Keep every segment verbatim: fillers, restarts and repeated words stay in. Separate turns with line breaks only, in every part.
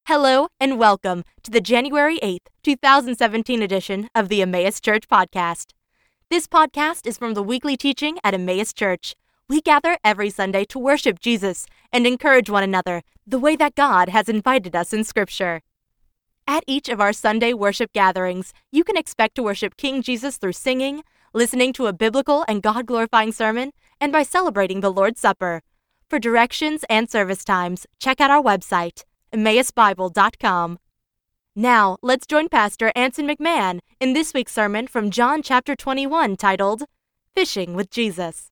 Hello and welcome to the January eighth, twenty seventeen edition of the Emmaus Church Podcast. This podcast is from the weekly teaching at Emmaus Church. We gather every Sunday to worship Jesus and encourage one another the way that God has invited us in Scripture. At each of our Sunday worship gatherings, you can expect to worship King Jesus through singing, listening to a biblical and God-glorifying sermon, and by celebrating the Lord's Supper. For directions and service times, check out our website, emmaus bible dot com. Now, let's join Pastor Anson McMahon in this week's sermon from John chapter twenty-one titled, Fishing with Jesus.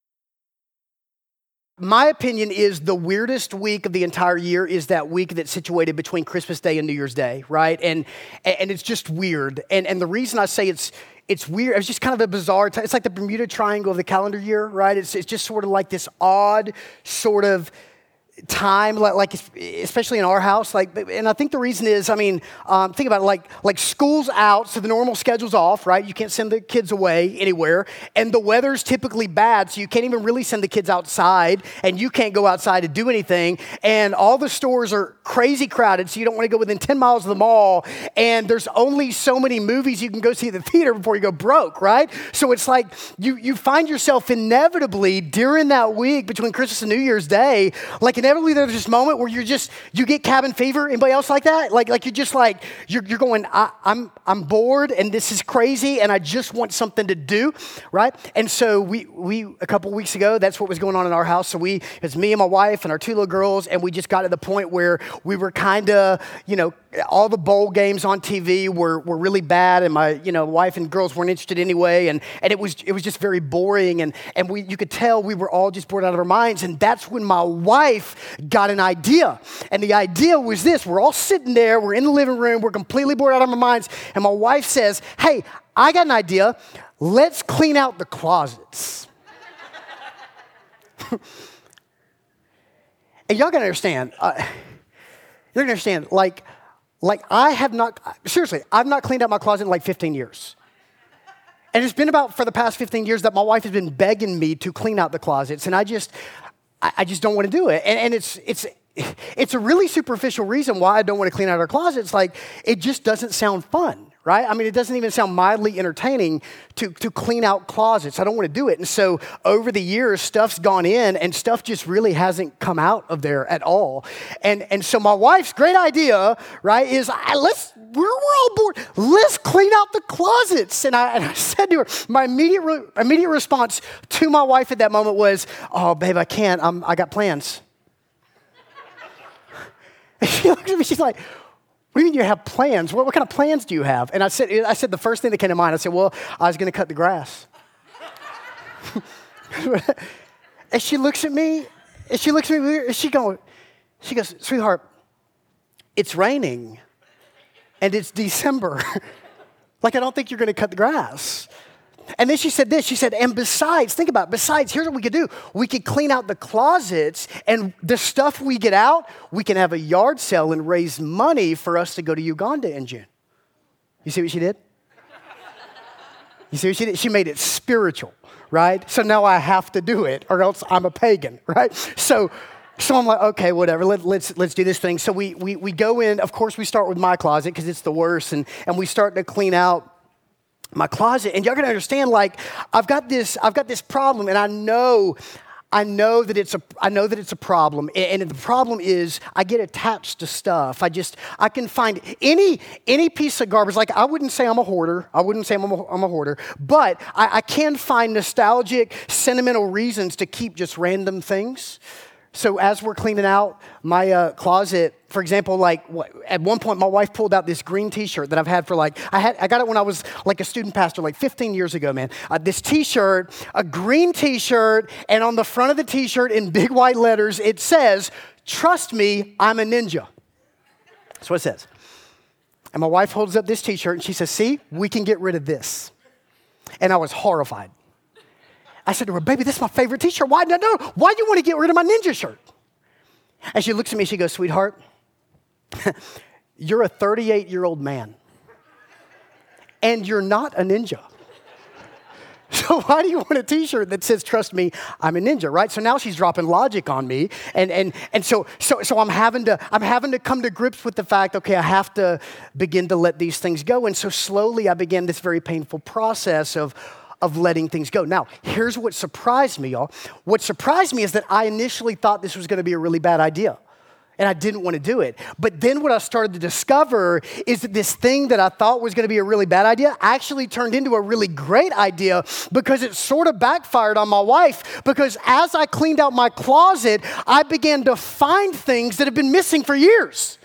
My opinion is the weirdest week of the entire year is that week that's situated between Christmas Day and New Year's Day, right? And and it's just weird. And and the reason I say it's it's weird, it's just kind of a bizarre time. It's like the Bermuda Triangle of the calendar year, right? It's it's just sort of like this odd sort of time, like, like especially in our house, like, and I think the reason is, I mean, um, think about it, like, like school's out, so the normal schedule's off, right? You can't send the kids away anywhere, and the weather's typically bad, so you can't even really send the kids outside, and you can't go outside to do anything, and all the stores are crazy crowded, so you don't want to go within ten miles of the mall, and there's only so many movies you can go see at the theater before you go broke, right? So it's like, you, you find yourself inevitably during that week between Christmas and New Year's Day, like inevitably there's this moment where you're just, you get cabin fever. Anybody else like that? Like, like you're just like, you're, you're going, I, I'm, I'm bored and this is crazy and I just want something to do, right? And so we, we a couple weeks ago, that's what was going on in our house. So we, it's me and my wife and our two little girls, and we just got to the point where we were kind of, you know, all the bowl games on T V were were really bad, and my, you know, wife and girls weren't interested anyway, and and it was it was just very boring, and and we you could tell we were all just bored out of our minds, and that's when my wife got an idea, and the idea was this: we're all sitting there, we're in the living room, we're completely bored out of our minds, and my wife says, "Hey, I got an idea. Let's clean out the closets." And y'all gotta understand, uh, you're gonna understand, like. Like, I have not, seriously, I've not cleaned out my closet in like fifteen years. And it's been about, for the past fifteen years, that my wife has been begging me to clean out the closets. And I just, I, I just don't want to do it. And, and it's, it's, it's a really superficial reason why I don't want to clean out our closets. Like, it just doesn't sound fun, right? I mean, it doesn't even sound mildly entertaining to, to clean out closets. I don't want to do it. And so over the years, stuff's gone in and stuff just really hasn't come out of there at all. And, and so my wife's great idea, right, is I, let's, we're, we're all bored. Let's clean out the closets. And I, and I said to her, my immediate, re, immediate response to my wife at that moment was, "Oh, babe, I can't. I'm, I got plans." And she looks at me, she's like, "What do you mean you have plans? What, what kind of plans do you have?" And I said, I said the first thing that came to mind, I said, "Well, I was going to cut the grass." And she looks at me, and she looks at me, and she goes, she goes, "Sweetheart, it's raining, and it's December. Like, I don't think you're going to cut the grass." And then she said this, she said, "And besides, think about it, besides, here's what we could do. We could clean out the closets, and the stuff we get out, we can have a yard sale and raise money for us to go to Uganda in June." You see what she did? You see what she did? She made it spiritual, right? So now I have to do it, or else I'm a pagan, right? So so I'm like, okay, whatever, Let, let's let's do this thing. So we we we go in, of course we start with my closet because it's the worst, and, and we start to clean out my closet. And y'all gotta understand, like, I've got this, I've got this problem, and I know, I know that it's a, I know that it's a problem. And, and the problem is, I get attached to stuff. I just, I can find any, any piece of garbage. Like, I wouldn't say I'm a hoarder. I wouldn't say I'm a, I'm a hoarder, but I, I can find nostalgic, sentimental reasons to keep just random things. So as we're cleaning out my uh, closet, for example, like what, at one point my wife pulled out this green T-shirt that I've had for like, I had I got it when I was like a student pastor like fifteen years ago, man. Uh, this T-shirt, a green T-shirt, and on the front of the T-shirt in big white letters, it says, "Trust me, I'm a ninja." That's what it says. And my wife holds up this T-shirt and she says, "See, we can get rid of this." And I was horrified. I said to her, "Baby, this is my favorite T-shirt. Why, no, no, why do you want to get rid of my ninja shirt?" And she looks at me, she goes, "Sweetheart, you're a thirty-eight-year-old man, and you're not a ninja. So why do you want a t-shirt that says, trust me, I'm a ninja, right? So now she's dropping logic on me. And and and so so so I'm having to I'm having to come to grips with the fact, okay, I have to begin to let these things go. And so slowly I began this very painful process of of letting things go. Now, here's what surprised me, y'all. What surprised me is that I initially thought this was going to be a really bad idea. And I didn't want to do it. But then what I started to discover is that this thing that I thought was going to be a really bad idea actually turned into a really great idea because it sort of backfired on my wife. Because as I cleaned out my closet, I began to find things that have been missing for years.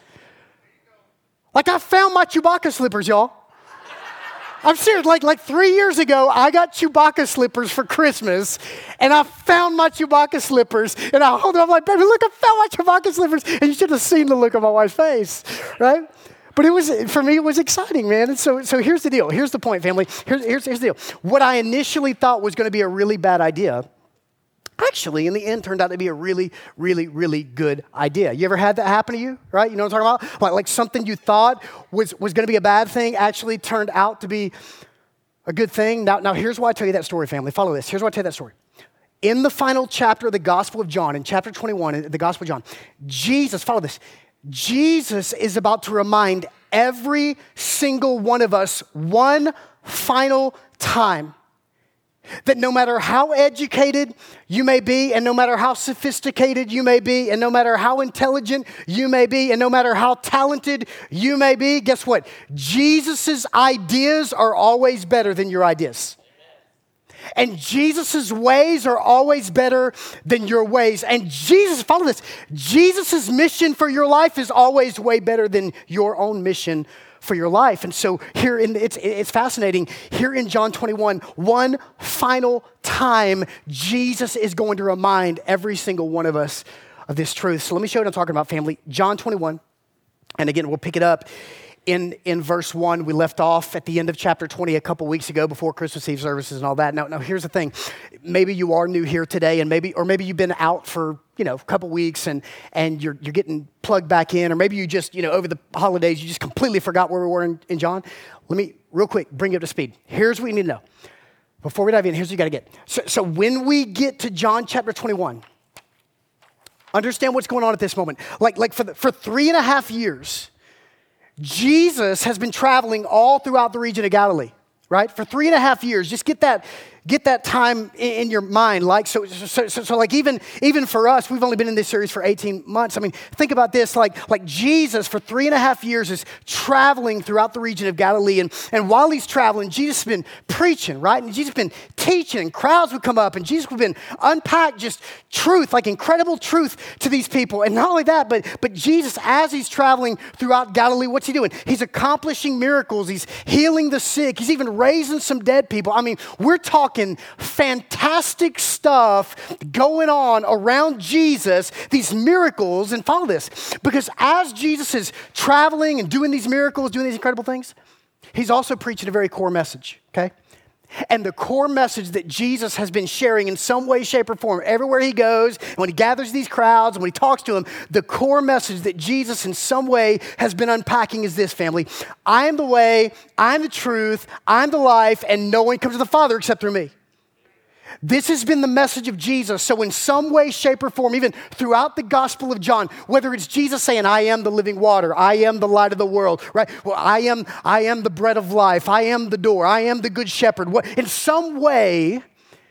Like I found my Chewbacca slippers, y'all. I'm serious, like, like three years ago, I got Chewbacca slippers for Christmas, and I found my Chewbacca slippers, and I hold them, I'm like, baby, look, I found my Chewbacca slippers, and you should have seen the look on my wife's face, right? But it was, for me, it was exciting, man, and so, so here's the deal, here's the point, family, here's, here's, here's the deal. What I initially thought was going to be a really bad idea, actually, in the end, turned out to be a really, really, really good idea. You ever had that happen to you, right? You know what I'm talking about? Like, like something you thought was, was going to be a bad thing actually turned out to be a good thing. Now, now, here's why I tell you that story, family. Follow this. Here's why I tell you that story. In the final chapter of the Gospel of John, in chapter twenty-one, in the Gospel of John, Jesus, follow this, Jesus is about to remind every single one of us one final time that no matter how educated you may be, and no matter how sophisticated you may be, and no matter how intelligent you may be, and no matter how talented you may be, guess what? Jesus' ideas are always better than your ideas. And Jesus' ways are always better than your ways. And Jesus, follow this, Jesus' mission for your life is always way better than your own mission for your life. And so here in it's it's fascinating. Here in John twenty-one, one final time, Jesus is going to remind every single one of us of this truth. So let me show you what I'm talking about, family. John twenty-one, and again, we'll pick it up in, in verse one. We left off at the end of chapter twenty a couple weeks ago before Christmas Eve services and all that. Now, now here's the thing. Maybe you are new here today, and maybe or maybe you've been out for you know, a couple weeks and, and you're, you're getting plugged back in, or maybe you just, you know, over the holidays, you just completely forgot where we were in, in John. Let me, real quick, bring you up to speed. Here's what you need to know. Before we dive in, here's what you got to get. So, so when we get to John chapter twenty-one, understand what's going on at this moment. Like, like for, the, for three and a half years, Jesus has been traveling all throughout the region of Galilee, right? For three and a half years. Just get that Get that time in, in your mind. Like so, so, so, so, like even even for us, we've only been in this series for eighteen months. I mean, think about this. Like like Jesus for three and a half years is traveling throughout the region of Galilee, and and while he's traveling, Jesus has been preaching, right? And Jesus has been teaching, and crowds would come up, and Jesus would have been unpack just truth, like incredible truth to these people. And not only that, but but Jesus, as he's traveling throughout Galilee, what's he doing? He's accomplishing miracles. He's healing the sick. He's even raising some dead people. I mean, we're talking fantastic stuff going on around Jesus, these miracles, and follow this, because as Jesus is traveling and doing these miracles, doing these incredible things, he's also preaching a very core message, okay? And the core message that Jesus has been sharing in some way, shape, or form everywhere he goes, and when he gathers these crowds, and when he talks to them, the core message that Jesus in some way has been unpacking is this, family. I am the way, I'm the truth, I'm the life, and no one comes to the Father except through me. This has been the message of Jesus. So in some way, shape, or form, even throughout the Gospel of John, whether it's Jesus saying, I am the living water, I am the light of the world, right? Well, I am, I am the bread of life, I am the door, I am the good shepherd. In some way,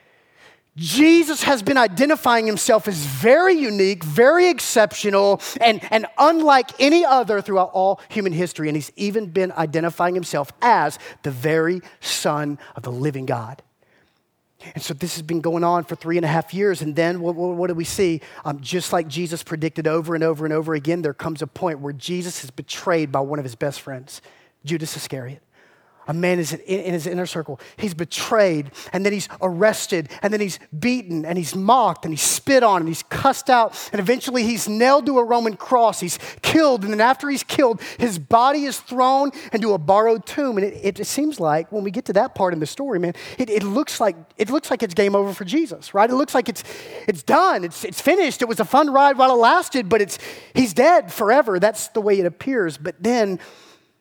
Jesus has been identifying himself as very unique, very exceptional, and, and unlike any other throughout all human history. And he's even been identifying himself as the very Son of the living God. And so this has been going on for three and a half years. And then what, what, what do we see? Um, just like Jesus predicted over and over and over again, there comes a point where Jesus is betrayed by one of his best friends, Judas Iscariot. A man is in, in his inner circle. He's betrayed, and then he's arrested, and then he's beaten, and he's mocked, and he's spit on, and he's cussed out, and eventually he's nailed to a Roman cross. He's killed, and then after he's killed, his body is thrown into a borrowed tomb. And it, it seems like when we get to that part in the story, man, it, it looks like it looks like it's game over for Jesus, right? It looks like it's it's done. It's it's finished. It was a fun ride while it lasted, but it's he's dead forever. That's the way it appears. But then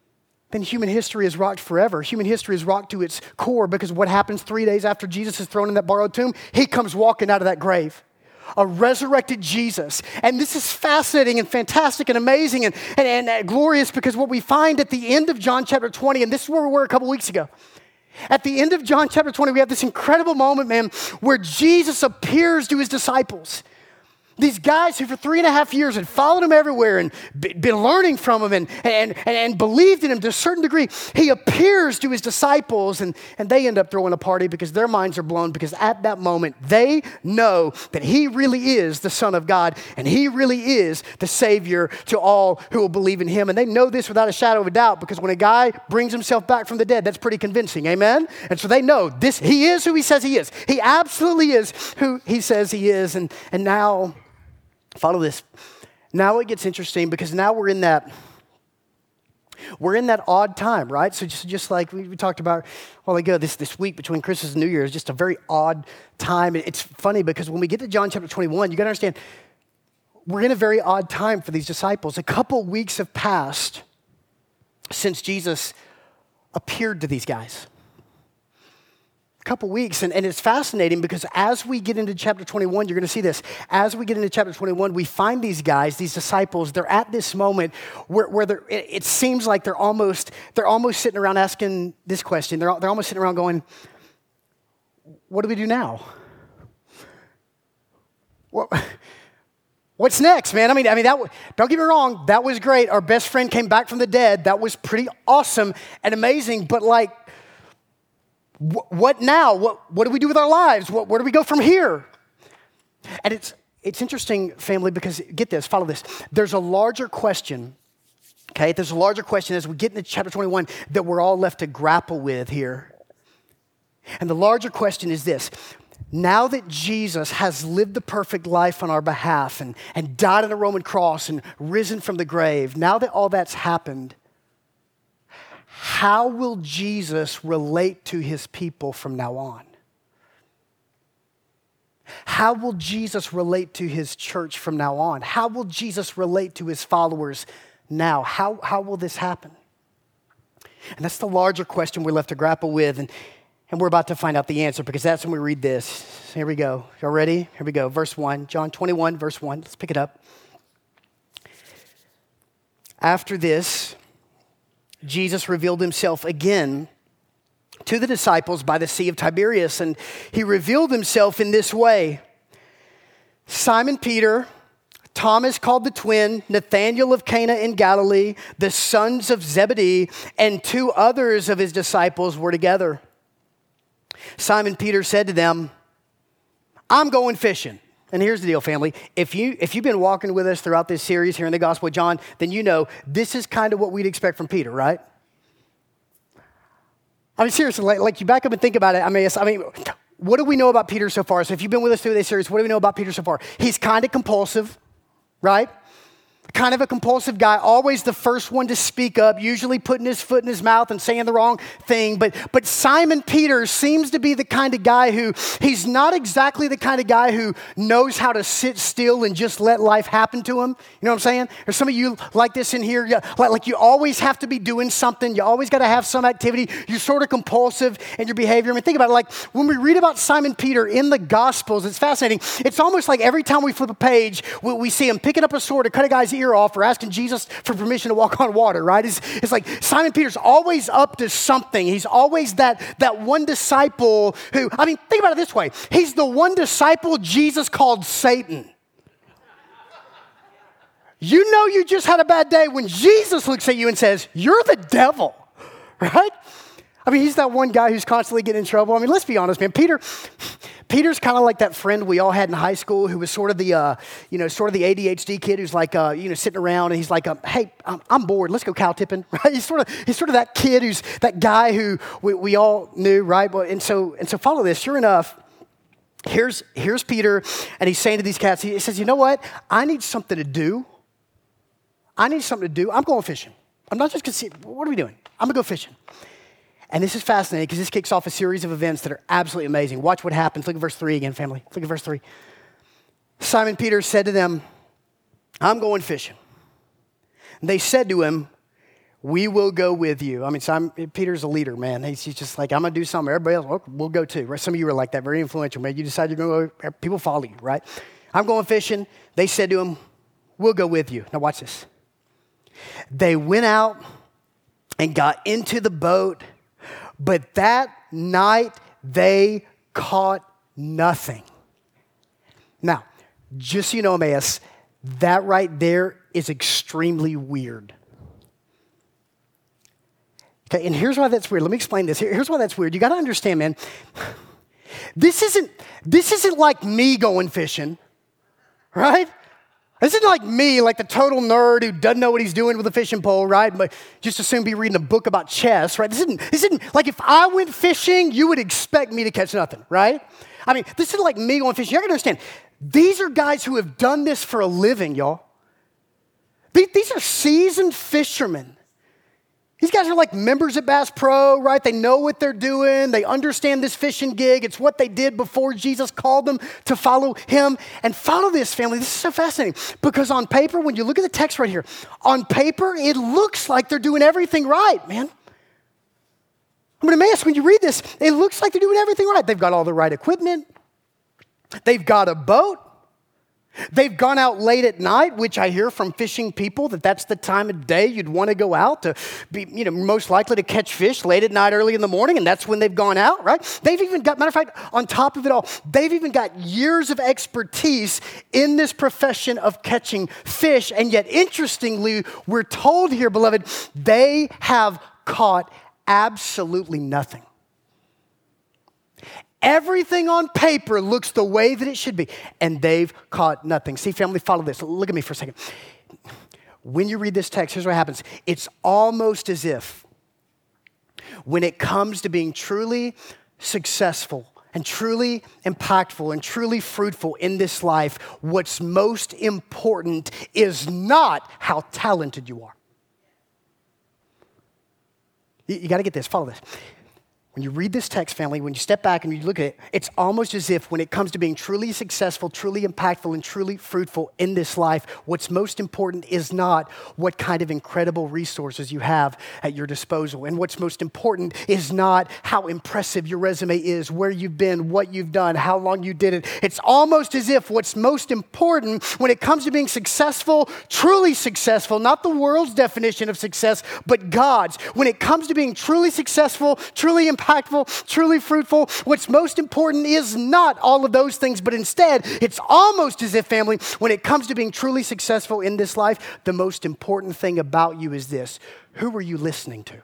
then human history is rocked forever. Human history is rocked to its core because what happens three days after Jesus is thrown in that borrowed tomb? He comes walking out of that grave. A resurrected Jesus. And this is fascinating and fantastic and amazing and, and, and uh, glorious because what we find at the end of John chapter twenty, and this is where we were a couple weeks ago. At the end of John chapter twenty, we have this incredible moment, man, where Jesus appears to his disciples. These guys who for three and a half years had followed him everywhere and been learning from him and, and, and, and believed in him to a certain degree, he appears to his disciples and, and they end up throwing a party because their minds are blown because at that moment they know that he really is the Son of God and he really is the Savior to all who will believe in him. And they know this without a shadow of a doubt because when a guy brings himself back from the dead, that's pretty convincing, amen? And so they know this, he is who he says he is. He absolutely is who he says he is. And, and now... Follow this. Now it gets interesting because now we're in that we're in that odd time, right? So just, just like we, we talked about a while ago, this, this week between Christmas and New Year is just a very odd time. It's funny because when we get to John chapter twenty-one, you got to understand, we're in a very odd time for these disciples. A couple weeks have passed since Jesus appeared to these guys. Couple weeks, and, and it's fascinating because as we get into chapter twenty-one, you're going to see this. As we get into chapter twenty-one, we find these guys, these disciples, they're at this moment where, where they're, it, it seems like they're almost, they're almost sitting around asking this question. They're, they're almost sitting around going, what do we do now? What, what's next, man? I mean, I mean, that don't get me wrong, that was great. Our best friend came back from the dead. That was pretty awesome and amazing, but like, what now? What, what do we do with our lives? What, where do we go from here? And it's it's interesting, family, because get this, follow this. There's a larger question, okay? There's a larger question as we get into chapter twenty-one that we're all left to grapple with here. And the larger question is this. Now that Jesus has lived the perfect life on our behalf and, and died on a Roman cross and risen from the grave, now that all that's happened, how will Jesus relate to his people from now on? How will Jesus relate to his church from now on? How will Jesus relate to his followers now? How, how will this happen? And that's the larger question we're left to grapple with. And, and we're about to find out the answer because that's when we read this. Here we go. Y'all ready? Here we go. Verse one, John twenty-one, verse one. Let's pick it up. After this, Jesus revealed himself again to the disciples by the Sea of Tiberias, and he revealed himself in this way. Simon Peter, Thomas called the twin, Nathanael of Cana in Galilee, the sons of Zebedee, and two others of his disciples were together. Simon Peter said to them, I'm going fishing. And here's the deal, family. If, you, if you've been walking with us throughout this series here in the Gospel of John, then you know this is kind of what we'd expect from Peter, right? I mean, seriously, like, like you back up and think about it. I mean, I mean, what do we know about Peter so far? So if you've been with us through this series, what do we know about Peter so far? He's kind of compulsive, right? Kind of a compulsive guy, always the first one to speak up, usually putting his foot in his mouth and saying the wrong thing. But, but Simon Peter seems to be the kind of guy who, he's not exactly the kind of guy who knows how to sit still and just let life happen to him. You know what I'm saying? There's some of you like this in here, like, like you always have to be doing something. You always got to have some activity. You're sort of compulsive in your behavior. I mean, think about it. Like when we read about Simon Peter in the Gospels, it's fascinating. It's almost like every time we flip a page, we, we see him picking up a sword to cut a guy's ear off or asking Jesus for permission to walk on water, right? It's, it's like Simon Peter's always up to something. He's always that, that one disciple who, I mean, think about it this way. He's the one disciple Jesus called Satan. You know you just had a bad day when Jesus looks at you and says, you're the devil, right? I mean, he's that one guy who's constantly getting in trouble. I mean, let's be honest, man. Peter, Peter's kind of like that friend we all had in high school who was sort of the, uh, you know, sort of the A D H D kid who's like, uh, you know, sitting around and he's like, uh, hey, I'm, I'm bored. Let's go cow tipping, right? He's sort of, he's sort of that kid who's that guy who we, we all knew, right? And so, and so follow this. Sure enough, here's here's Peter, and he's saying to these cats, he says, you know what? I need something to do. I need something to do. I'm going fishing. I'm not just going to see, what are we doing? I'm going to go fishing. And this is fascinating because this kicks off a series of events that are absolutely amazing. Watch what happens. Look at verse three again, family. Look at verse three. Simon Peter said to them, I'm going fishing. And they said to him, We will go with you. I mean, so I'm, Peter's a leader, man. He's, he's just like, I'm going to do something. Everybody else, okay, we'll go too. Right? Some of you are like that, very influential, man. You decide you're going to go, people follow you, right? I'm going fishing. They said to him, we'll go with you. Now watch this. They went out and got into the boat, but that night they caught nothing. Now, just so you know, Emmaus, that right there is extremely weird. Okay, and here's why that's weird. Let me explain this. Here's why that's weird. You got to understand, man. This isn't, this isn't like me going fishing, right? This isn't like me, like the total nerd who doesn't know what he's doing with a fishing pole, right? But just assume be reading a book about chess, right? This isn't, this isn't like if I went fishing, you would expect me to catch nothing, right? I mean, this isn't like me going fishing. You got to understand, these are guys who have done this for a living, y'all. These are seasoned fishermen. These guys are like members at Bass Pro, right? They know what they're doing. They understand this fishing gig. It's what they did before Jesus called them to follow him. And follow this, family. This is so fascinating because on paper, when you look at the text right here, on paper, it looks like they're doing everything right, man. I'm going to Emmaus, when you read this, it looks like they're doing everything right. They've got all the right equipment. They've got a boat. They've gone out late at night, which I hear from fishing people that that's the time of day you'd want to go out to be, you know, most likely to catch fish late at night, early in the morning, and that's when they've gone out, right? They've even got, matter of fact, on top of it all, they've even got years of expertise in this profession of catching fish, and yet, interestingly, we're told here, beloved, they have caught absolutely nothing. Everything on paper looks the way that it should be, and they've caught nothing. See, family, follow this. Look at me for a second. When you read this text, here's what happens. It's almost as if when it comes to being truly successful and truly impactful and truly fruitful in this life, what's most important is not how talented you are. You, you got to get this. Follow this. When you read this text, family, when you step back and you look at it, it's almost as if when it comes to being truly successful, truly impactful, and truly fruitful in this life, what's most important is not what kind of incredible resources you have at your disposal. And what's most important is not how impressive your resume is, where you've been, what you've done, how long you did it. It's almost as if what's most important when it comes to being successful, truly successful, not the world's definition of success, but God's. When it comes to being truly successful, truly impactful, impactful, truly fruitful, what's most important is not all of those things, but instead, it's almost as if, family, when it comes to being truly successful in this life, the most important thing about you is this. Who are you listening to?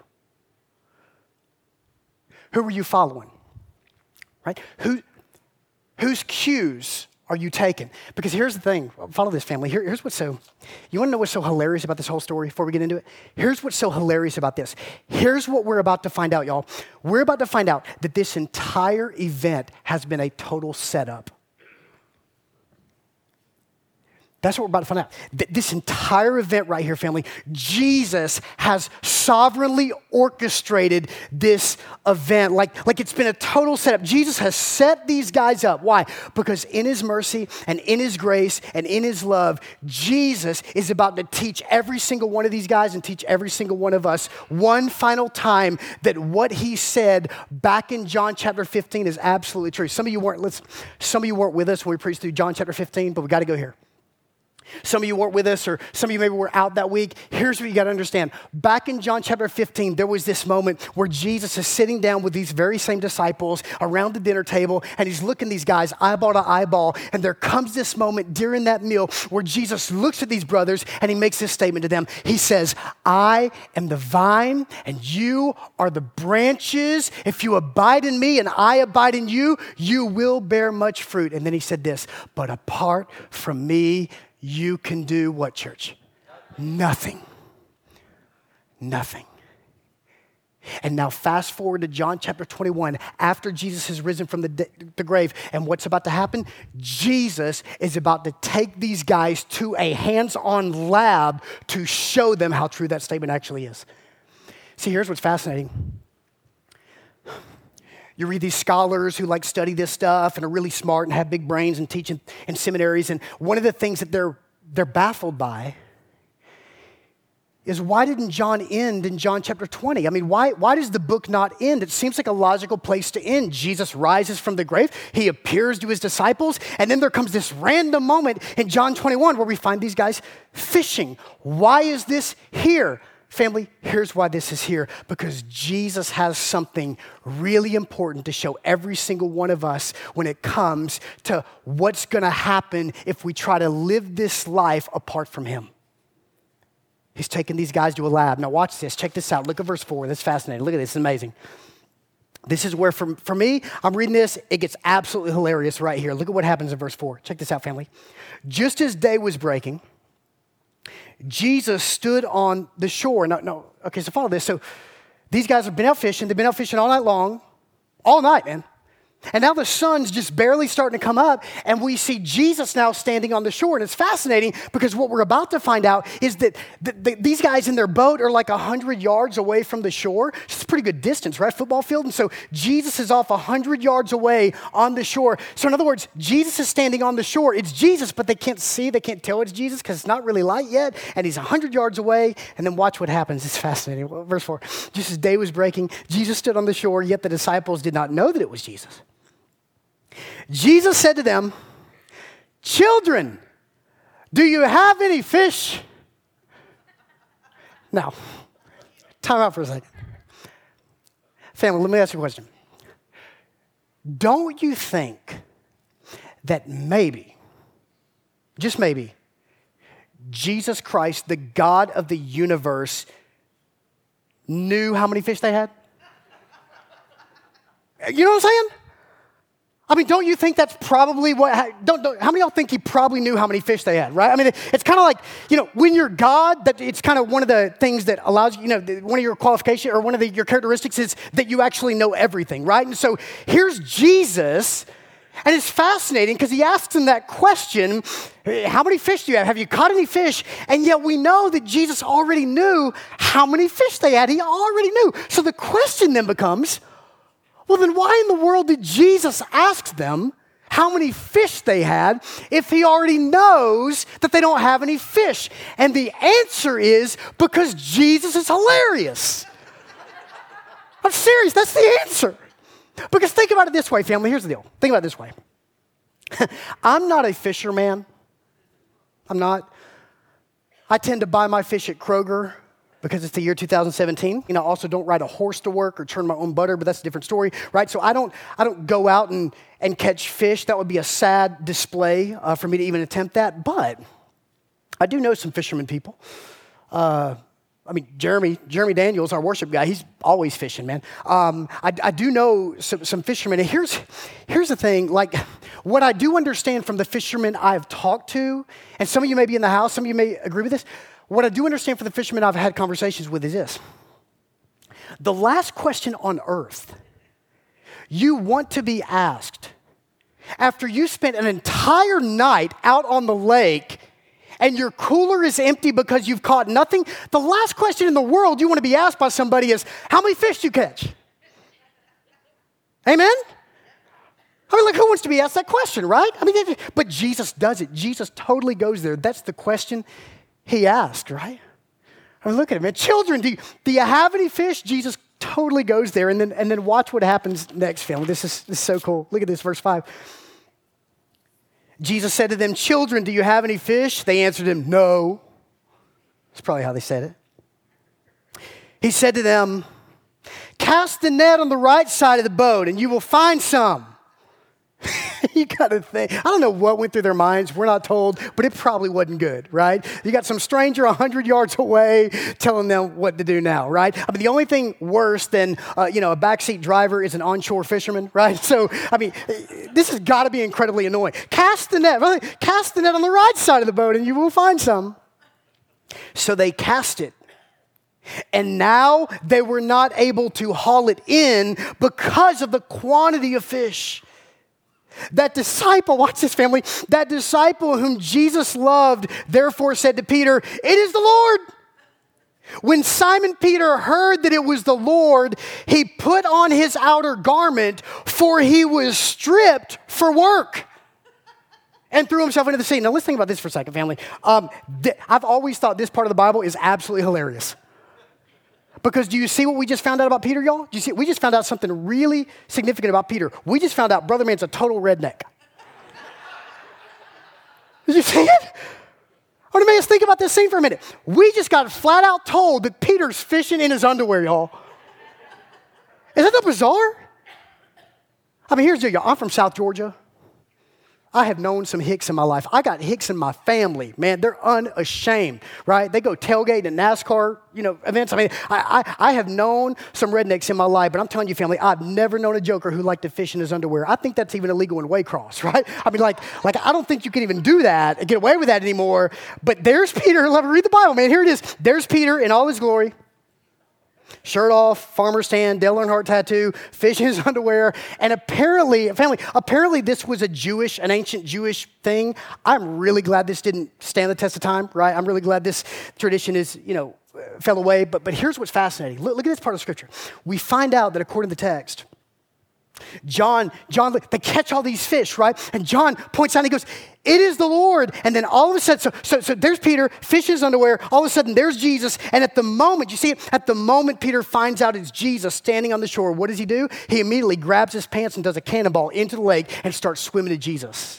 Who are you following? Right? Who, whose cues are you taking? Because here's the thing. Follow this, family. Here, here's what's so, you want to know what's so hilarious about this whole story before we get into it? Here's what's so hilarious about this. Here's what we're about to find out, y'all. We're about to find out that this entire event has been a total setup. That's what we're about to find out. This entire event right here, family, Jesus has sovereignly orchestrated this event. Like, like it's been a total setup. Jesus has set these guys up. Why? Because in his mercy and in his grace and in his love, Jesus is about to teach every single one of these guys and teach every single one of us one final time that what he said back in John chapter fifteen is absolutely true. Some of you weren't, listen, some of you weren't with us when we preached through John chapter fifteen, but we got to go here. Some of you weren't with us, or some of you maybe were out that week. Here's what you got to understand. Back in John chapter fifteen, there was this moment where Jesus is sitting down with these very same disciples around the dinner table, and he's looking these guys eyeball to eyeball, and there comes this moment during that meal where Jesus looks at these brothers, and he makes this statement to them. He says, I am the vine, and you are the branches. If you abide in me and I abide in you, you will bear much fruit. And then he said this, but apart from me, you can do what, church? Nothing. Nothing. And now fast forward to John chapter twenty-one, after Jesus has risen from the, de- the grave, and what's about to happen? Jesus is about to take these guys to a hands-on lab to show them how true that statement actually is. See, here's what's fascinating. You read these scholars who like study this stuff and are really smart and have big brains and teach in, in seminaries. And one of the things that they're they're baffled by is why didn't John end in John chapter twenty? I mean, why, why does the book not end? It seems like a logical place to end. Jesus rises from the grave. He appears to his disciples. And then there comes this random moment in John twenty-one where we find these guys fishing. Why is this here? Family, here's why this is here. Because Jesus has something really important to show every single one of us when it comes to what's going to happen if we try to live this life apart from him. He's taking these guys to a lab. Now watch this. Check this out. Look at verse four. That's fascinating. Look at this. It's amazing. This is where, for, for me, I'm reading this. It gets absolutely hilarious right here. Look at what happens in verse four. Check this out, family. Just as day was breaking, Jesus stood on the shore. No, no. Okay, so follow this. So these guys have been out fishing. They've been out fishing all night long. All night, man. And now the sun's just barely starting to come up, and we see Jesus now standing on the shore. And it's fascinating because what we're about to find out is that th- th- these guys in their boat are like one hundred yards away from the shore. It's a pretty good distance, right? Football field. And so Jesus is off one hundred yards away on the shore. So in other words, Jesus is standing on the shore. It's Jesus, but they can't see. They can't tell it's Jesus because it's not really light yet. And he's one hundred yards away. And then watch what happens. It's fascinating. Verse four. Just as day was breaking, Jesus stood on the shore, yet the disciples did not know that it was Jesus. Jesus said to them, "Children, do you have any fish?" Now, time out for a second. Family, let me ask you a question. Don't you think that maybe, just maybe, Jesus Christ, the God of the universe, knew how many fish they had? You know what I'm saying? I mean, don't you think that's probably what, don't, don't, how many of y'all think he probably knew how many fish they had, right? I mean, it, it's kind of like, you know, when you're God, that it's kind of one of the things that allows you, you know, one of your qualifications or one of the, your characteristics is that you actually know everything, right? And so here's Jesus, and it's fascinating because he asks him that question, how many fish do you have? Have you caught any fish? And yet we know that Jesus already knew how many fish they had. He already knew. So the question then becomes, well, then why in the world did Jesus ask them how many fish they had if he already knows that they don't have any fish? And the answer is because Jesus is hilarious. I'm serious. That's the answer. Because think about it this way, family. Here's the deal. Think about it this way. I'm not a fisherman. I'm not. I tend to buy my fish at Kroger because it's the year two thousand seventeen. You know, I also don't ride a horse to work or churn my own butter, but that's a different story, right? So I don't I don't go out and, and catch fish. That would be a sad display uh, for me to even attempt that. But I do know some fishermen people. Uh, I mean, Jeremy, Jeremy Daniels, our worship guy, he's always fishing, man. Um, I, I do know some, some fishermen. And here's, here's the thing, like, what I do understand from the fishermen I've talked to, and some of you may be in the house, some of you may agree with this, what I do understand from the fishermen I've had conversations with is this. The last question on earth you want to be asked after you spent an entire night out on the lake and your cooler is empty because you've caught nothing, the last question in the world you want to be asked by somebody is, how many fish did you catch? Amen? I mean, like, who wants to be asked that question, right? I mean, but Jesus does it. Jesus totally goes there. That's the question he asked, right? I mean, look at him, man. Children, do you, do you have any fish? Jesus totally goes there. And then, and then watch what happens next, family. This is, this is so cool. Look at this, verse five. Jesus said to them, children, do you have any fish? They answered him, no. That's probably how they said it. He said to them, cast the net on the right side of the boat and you will find some. You got to think. I don't know what went through their minds. We're not told, but it probably wasn't good, right? You got some stranger one hundred yards away telling them what to do now, right? I mean, the only thing worse than, uh, you know, a backseat driver is an onshore fisherman, right? So, I mean, this has got to be incredibly annoying. Cast the net. Really, cast the net on the right side of the boat and you will find some. So they cast it. And now they were not able to haul it in because of the quantity of fish. That disciple, watch this, family, that disciple whom Jesus loved, therefore said to Peter, it is the Lord. When Simon Peter heard that it was the Lord, he put on his outer garment, for he was stripped for work. and threw himself into the sea. Now let's think about this for a second, family. Um, th- I've always thought this part of the Bible is absolutely hilarious. Because do you see what we just found out about Peter, y'all? Do you see? We just found out something really significant about Peter. We just found out Brother Man's a total redneck. Did you see it? I want to make us think about this scene for a minute. We just got flat out told that Peter's fishing in his underwear, y'all. Isn't that bizarre? I mean, here's the deal, y'all. I'm from South Georgia. I have known some hicks in my life. I got hicks in my family. Man, they're unashamed, right? They go tailgate and NASCAR, you know, events. I mean, I, I, I have known some rednecks in my life, but I'm telling you, family, I've never known a joker who liked to fish in his underwear. I think that's even illegal in Waycross, right? I mean, like, like I don't think you can even do that and get away with that anymore. But there's Peter. Let me read the Bible, man. Here it is. There's Peter in all his glory. Shirt off, farmer's tan, Dale Earnhardt tattoo, fish in his underwear. And apparently, family, apparently this was a Jewish, an ancient Jewish thing. I'm really glad this didn't stand the test of time, right? I'm really glad this tradition is, you know, fell away. But, but here's what's fascinating. Look, look at this part of Scripture. We find out that according to the text, John, John, they catch all these fish, right? And John points out and he goes, it is the Lord. And then all of a sudden, so, so, so there's Peter, fish in his underwear. All of a sudden, there's Jesus. And at the moment, you see it, at the moment Peter finds out it's Jesus standing on the shore, what does he do? He immediately grabs his pants and does a cannonball into the lake and starts swimming to Jesus.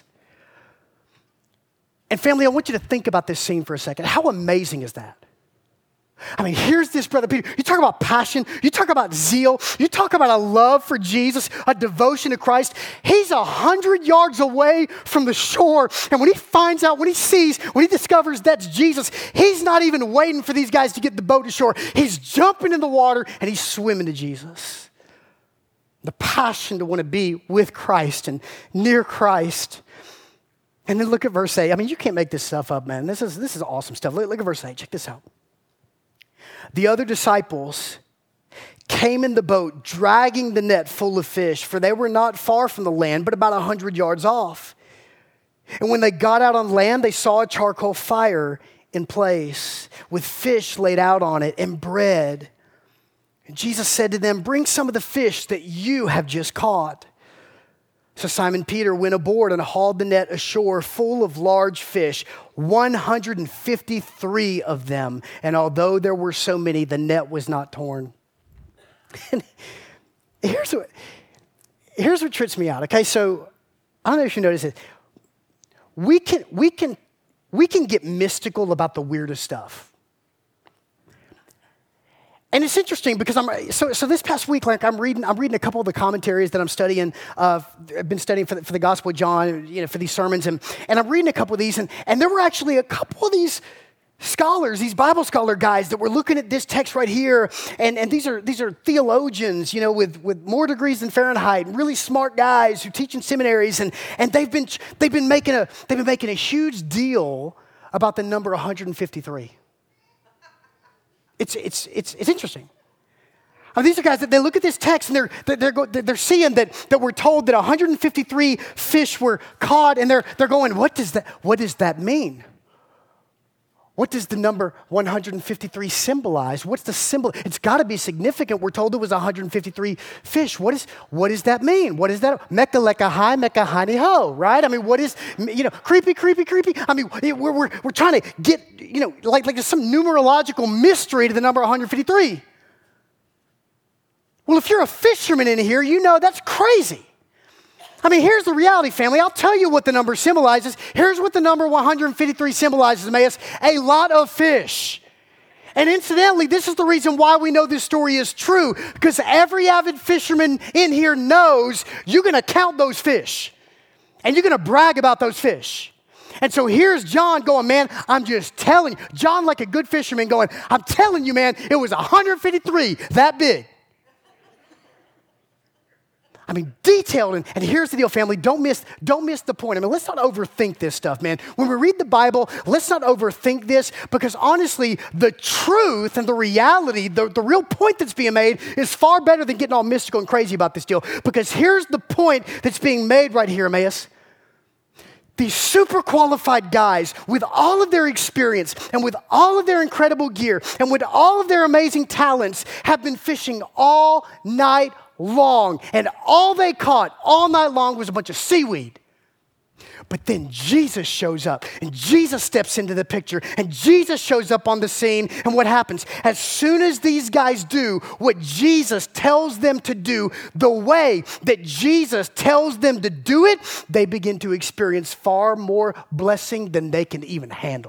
And family, I want you to think about this scene for a second. How amazing is that? I mean, here's this brother Peter. You talk about passion. You talk about zeal. You talk about a love for Jesus, a devotion to Christ. He's a hundred yards away from the shore. And when he finds out, when he sees, when he discovers that's Jesus, he's not even waiting for these guys to get the boat to shore. He's jumping in the water and he's swimming to Jesus. The passion to want to be with Christ and near Christ. And then look at verse eight. I mean, you can't make this stuff up, man. This is, this is awesome stuff. Look, look at verse eight. Check this out. The other disciples came in the boat, dragging the net full of fish, for they were not far from the land, but about a hundred yards off. And when they got out on land, they saw a charcoal fire in place, with fish laid out on it and bread. And Jesus said to them, bring some of the fish that you have just caught. So Simon Peter went aboard and hauled the net ashore full of large fish, one hundred fifty-three of them. And although there were so many, the net was not torn. And here's what, here's what trips me out, okay? So I don't know if you notice it. We can, we can, we can get mystical about the weirdest stuff. And it's interesting because I'm so so this past week, like I'm reading, I'm reading a couple of the commentaries that I'm studying. Uh, I've been studying for the, for the Gospel of John, you know, for these sermons, and and I'm reading a couple of these, and and there were actually a couple of these scholars, these Bible scholar guys that were looking at this text right here, and and these are these are theologians, you know, with with more degrees than Fahrenheit, and really smart guys who teach in seminaries, and and they've been they've been making a they've been making a huge deal about the number one hundred fifty-three. It's, it's, it's, it's interesting. I mean, these are guys that they look at this text and they're, they're, they're, they're seeing that, that we're told that one hundred fifty-three fish were caught, and they're, they're going, what does that, what does that mean? What does the number one hundred fifty-three symbolize? What's the symbol? It's got to be significant. We're told it was one hundred fifty-three fish. What, is, what does that mean? What is that? Mecca leka hi, mecca honey ho, right? I mean, what is, you know, creepy, creepy, creepy? I mean, we're, we're, we're trying to get, you know, like, like there's some numerological mystery to the number one hundred fifty-three. Well, if you're a fisherman in here, you know that's crazy. I mean, here's the reality, family. I'll tell you what the number symbolizes. Here's what the number one hundred fifty-three symbolizes, Emmaus. A lot of fish. And incidentally, this is the reason why we know this story is true, because every avid fisherman in here knows you're going to count those fish, and you're going to brag about those fish. And so here's John going, man, I'm just telling you. John, like a good fisherman, going, I'm telling you, man, it was one hundred fifty-three, that big. I mean, detailed, and, and here's the deal, family. Don't miss, don't miss the point. I mean, let's not overthink this stuff, man. When we read the Bible, let's not overthink this, because honestly, the truth and the reality, the, the real point that's being made is far better than getting all mystical and crazy about this deal. Because here's the point that's being made right here, Emmaus. These super qualified guys with all of their experience and with all of their incredible gear and with all of their amazing talents have been fishing all night long. And all they caught all night long was a bunch of seaweed. But then Jesus shows up, and Jesus steps into the picture, and Jesus shows up on the scene, and what happens? As soon as these guys do what Jesus tells them to do, the way that Jesus tells them to do it, they begin to experience far more blessing than they can even handle.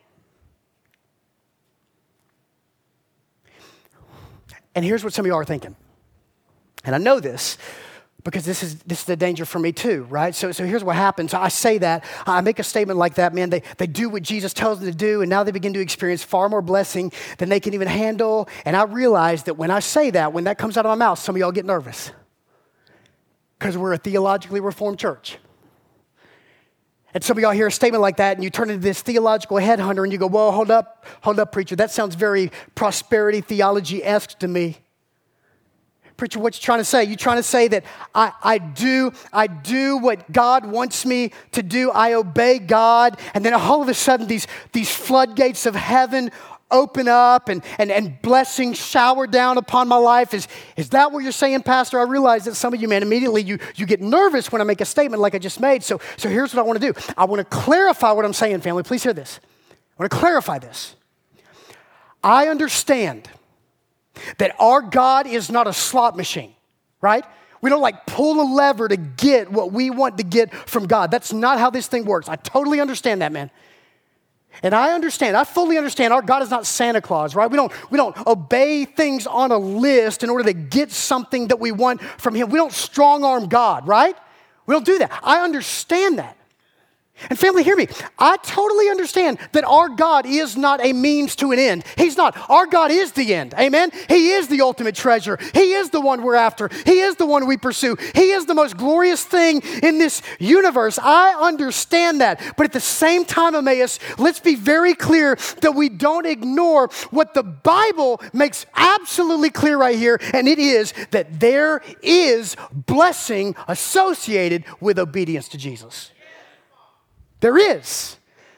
And here's what some of you are thinking. And I know this because this is this is the danger for me too, right? So, so here's what happens. I say that. I make a statement like that, man. They, they do what Jesus tells them to do, and now they begin to experience far more blessing than they can even handle. And I realize that when I say that, when that comes out of my mouth, some of y'all get nervous because we're a theologically reformed church. And some of y'all hear a statement like that, and you turn into this theological headhunter, and you go, whoa, hold up, hold up, preacher. That sounds very prosperity theology-esque to me. Preacher, what you trying to say? You trying to say that I, I do I do what God wants me to do. I obey God, and then all of a sudden these, these floodgates of heaven open up and, and, and blessings shower down upon my life. Is, is that what you're saying, Pastor? I realize that some of you, man, immediately you, you get nervous when I make a statement like I just made. So, so here's what I want to do. I want to clarify what I'm saying, family. Please hear this. I want to clarify this. I understand that our God is not a slot machine, right? We don't like pull a lever to get what we want to get from God. That's not how this thing works. I totally understand that, man. And I understand, I fully understand our God is not Santa Claus, right? We don't, we don't obey things on a list in order to get something that we want from him. We don't strong arm God, right? We don't do that. I understand that. And family, hear me. I totally understand that our God is not a means to an end. He's not. Our God is the end. Amen? He is the ultimate treasure. He is the one we're after. He is the one we pursue. He is the most glorious thing in this universe. I understand that. But at the same time, Emmaus, let's be very clear that we don't ignore what the Bible makes absolutely clear right here, and it is that there is blessing associated with obedience to Jesus. There is.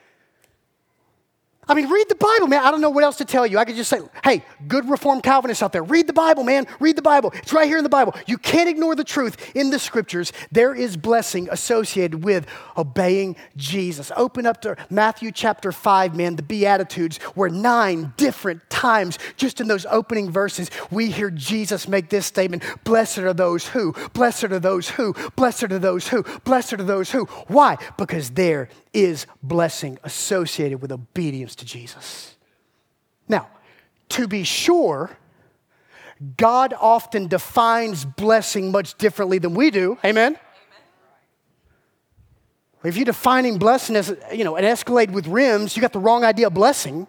I mean, read the Bible, man. I don't know what else to tell you. I could just say, hey, good Reformed Calvinists out there, read the Bible, man. Read the Bible. It's right here in the Bible. You can't ignore the truth in the scriptures. There is blessing associated with obeying Jesus. Open up to Matthew chapter five, man, the Beatitudes, where nine different times, just in those opening verses, we hear Jesus make this statement, blessed are those who, blessed are those who, blessed are those who, blessed are those who. Why? Because there is blessing associated with obedience to Jesus. Now, to be sure, God often defines blessing much differently than we do. Amen? Amen. If you're defining blessing as, you know, an Escalade with rims, you got the wrong idea of blessing.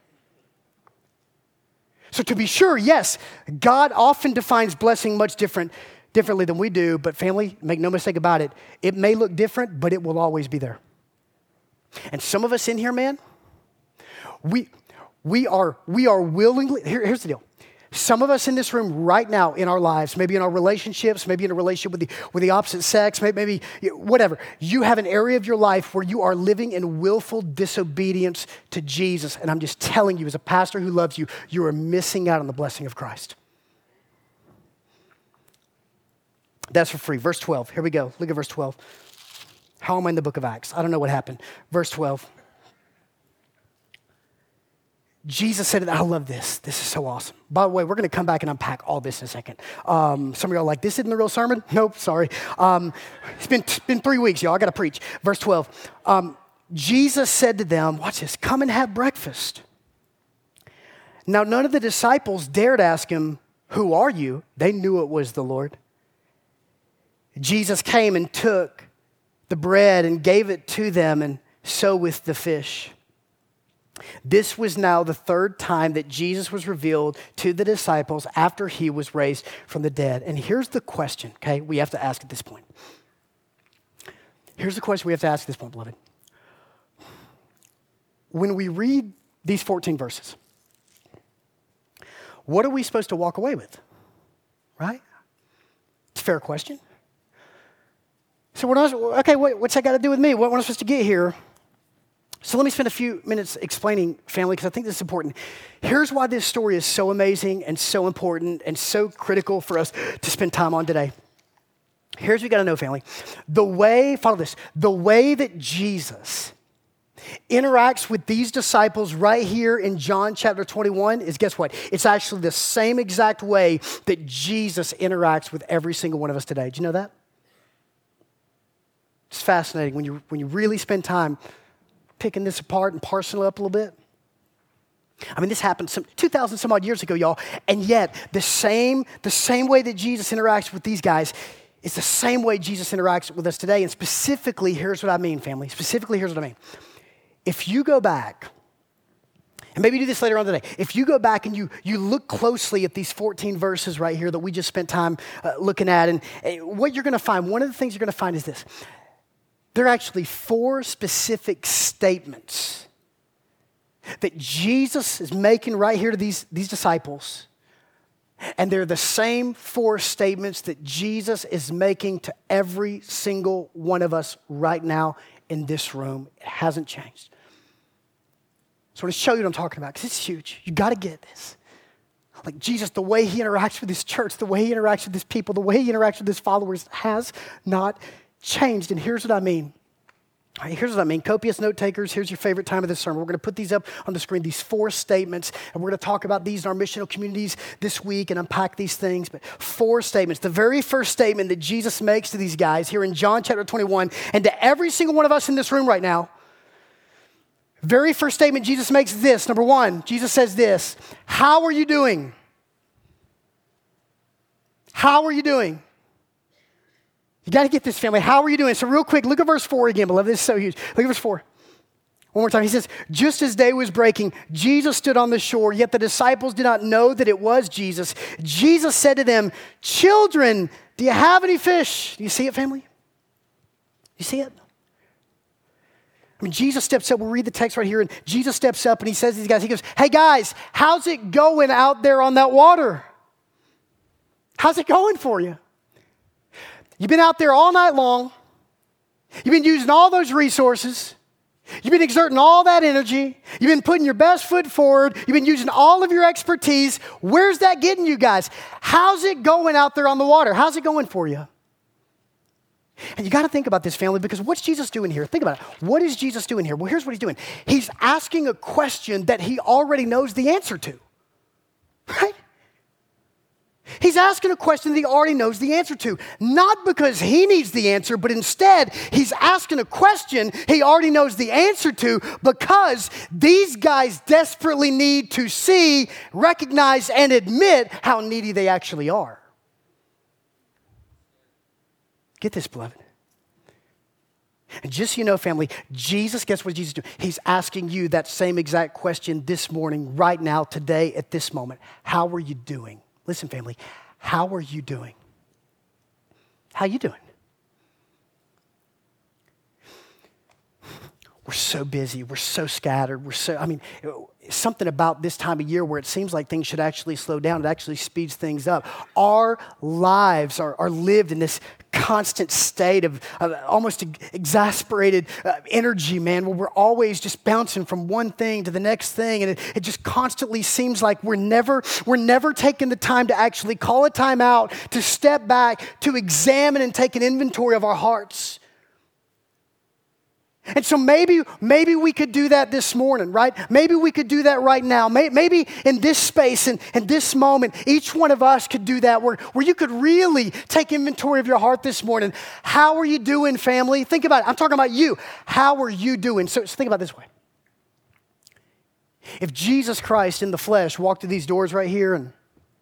So to be sure, yes, God often defines blessing much different, differently than we do, but family, make no mistake about it, it may look different, but it will always be there. And some of us in here, man, we we are we are willingly, here, here's the deal. Some of us in this room right now in our lives, maybe in our relationships, maybe in a relationship with the, with the opposite sex, maybe, maybe whatever, you have an area of your life where you are living in willful disobedience to Jesus. And I'm just telling you, as a pastor who loves you, you are missing out on the blessing of Christ. That's for free. Verse twelve. Here we go. Look at verse twelve. How am I in the book of Acts? I don't know what happened. Verse twelve. Jesus said, I love this. This is so awesome. By the way, we're going to come back and unpack all this in a second. Um, some of y'all are like, this isn't the real sermon? Nope, sorry. Um, it's been, it's been three weeks, y'all. I got to preach. Verse twelve. Um, Jesus said to them, watch this, come and have breakfast. Now, none of the disciples dared ask him, who are you? They knew it was the Lord. Jesus came and took the bread and gave it to them, and so with the fish. This was now the third time that Jesus was revealed to the disciples after he was raised from the dead. And here's the question, okay, we have to ask at this point. Here's the question we have to ask at this point, beloved. When we read these fourteen verses, what are we supposed to walk away with, right? It's a fair question. So, what else, okay, what, what's that got to do with me? What am I supposed to get here? So let me spend a few minutes explaining, family, because I think this is important. Here's why this story is so amazing and so important and so critical for us to spend time on today. Here's what you got to know, family. The way, follow this, the way that Jesus interacts with these disciples right here in John chapter twenty-one is, guess what? It's actually the same exact way that Jesus interacts with every single one of us today. Do you know that? It's fascinating when you, when you really spend time picking this apart and parsing it up a little bit. I mean, this happened some two thousand some odd years ago, y'all, and yet the same, the same way that Jesus interacts with these guys is the same way Jesus interacts with us today. And specifically, here's what I mean, family. Specifically, here's what I mean. If you go back, and maybe do this later on today, if you go back and you, you look closely at these fourteen verses right here that we just spent time uh, looking at, and uh, what you're going to find, one of the things you're going to find is this. There are actually four specific statements that Jesus is making right here to these, these disciples. And they're the same four statements that Jesus is making to every single one of us right now in this room. It hasn't changed. So I want to show you what I'm talking about because it's huge. You got to get this. Like Jesus, the way he interacts with his church, the way he interacts with his people, the way he interacts with his followers has not changed. And here's what I mean. All right, here's what I mean. Copious note takers, here's your favorite time of the sermon. We're going to put these up on the screen, these four statements, and we're going to talk about these in our missional communities this week and unpack these things. But four statements. The very first statement that Jesus makes to these guys here in John chapter twenty-one, and to every single one of us in this room right now, very first statement Jesus makes is this. Number one, Jesus says this: how are you doing? How are you doing? You got to get this, family. How are you doing? So real quick, look at verse four again, beloved. This is so huge. Look at verse four. One more time. He says, just as day was breaking, Jesus stood on the shore, yet the disciples did not know that it was Jesus. Jesus said to them, children, do you have any fish? Do you see it, family? You see it? I mean, Jesus steps up. We'll read the text right here. And Jesus steps up and he says to these guys, he goes, hey guys, how's it going out there on that water? How's it going for you? You've been out there all night long. You've been using all those resources. You've been exerting all that energy. You've been putting your best foot forward. You've been using all of your expertise. Where's that getting you guys? How's it going out there on the water? How's it going for you? And you got to think about this, family, because what's Jesus doing here? Think about it. What is Jesus doing here? Well, here's what he's doing. He's asking a question that he already knows the answer to, right? He's asking a question that he already knows the answer to, not because he needs the answer, but instead he's asking a question he already knows the answer to because these guys desperately need to see, recognize, and admit how needy they actually are. Get this, beloved. And just so you know, family, Jesus, guess what Jesus is doing? He's asking you that same exact question this morning, right now, today, at this moment. How are you doing? Listen, family, how are you doing? How you doing? We're so busy. We're so scattered. We're so, I mean, something about this time of year where it seems like things should actually slow down. It actually speeds things up. Our lives are, are lived in this constant state of, of almost exasperated uh, energy, man, where we're always just bouncing from one thing to the next thing. And it, it just constantly seems like we're never, we're never taking the time to actually call a time out, to step back, to examine and take an inventory of our hearts. And so maybe, maybe we could do that this morning, right? Maybe we could do that right now. Maybe in this space and in this moment, each one of us could do that where, where you could really take inventory of your heart this morning. How are you doing, family? Think about it. I'm talking about you. How are you doing? So, so think about it this way. If Jesus Christ in the flesh walked through these doors right here and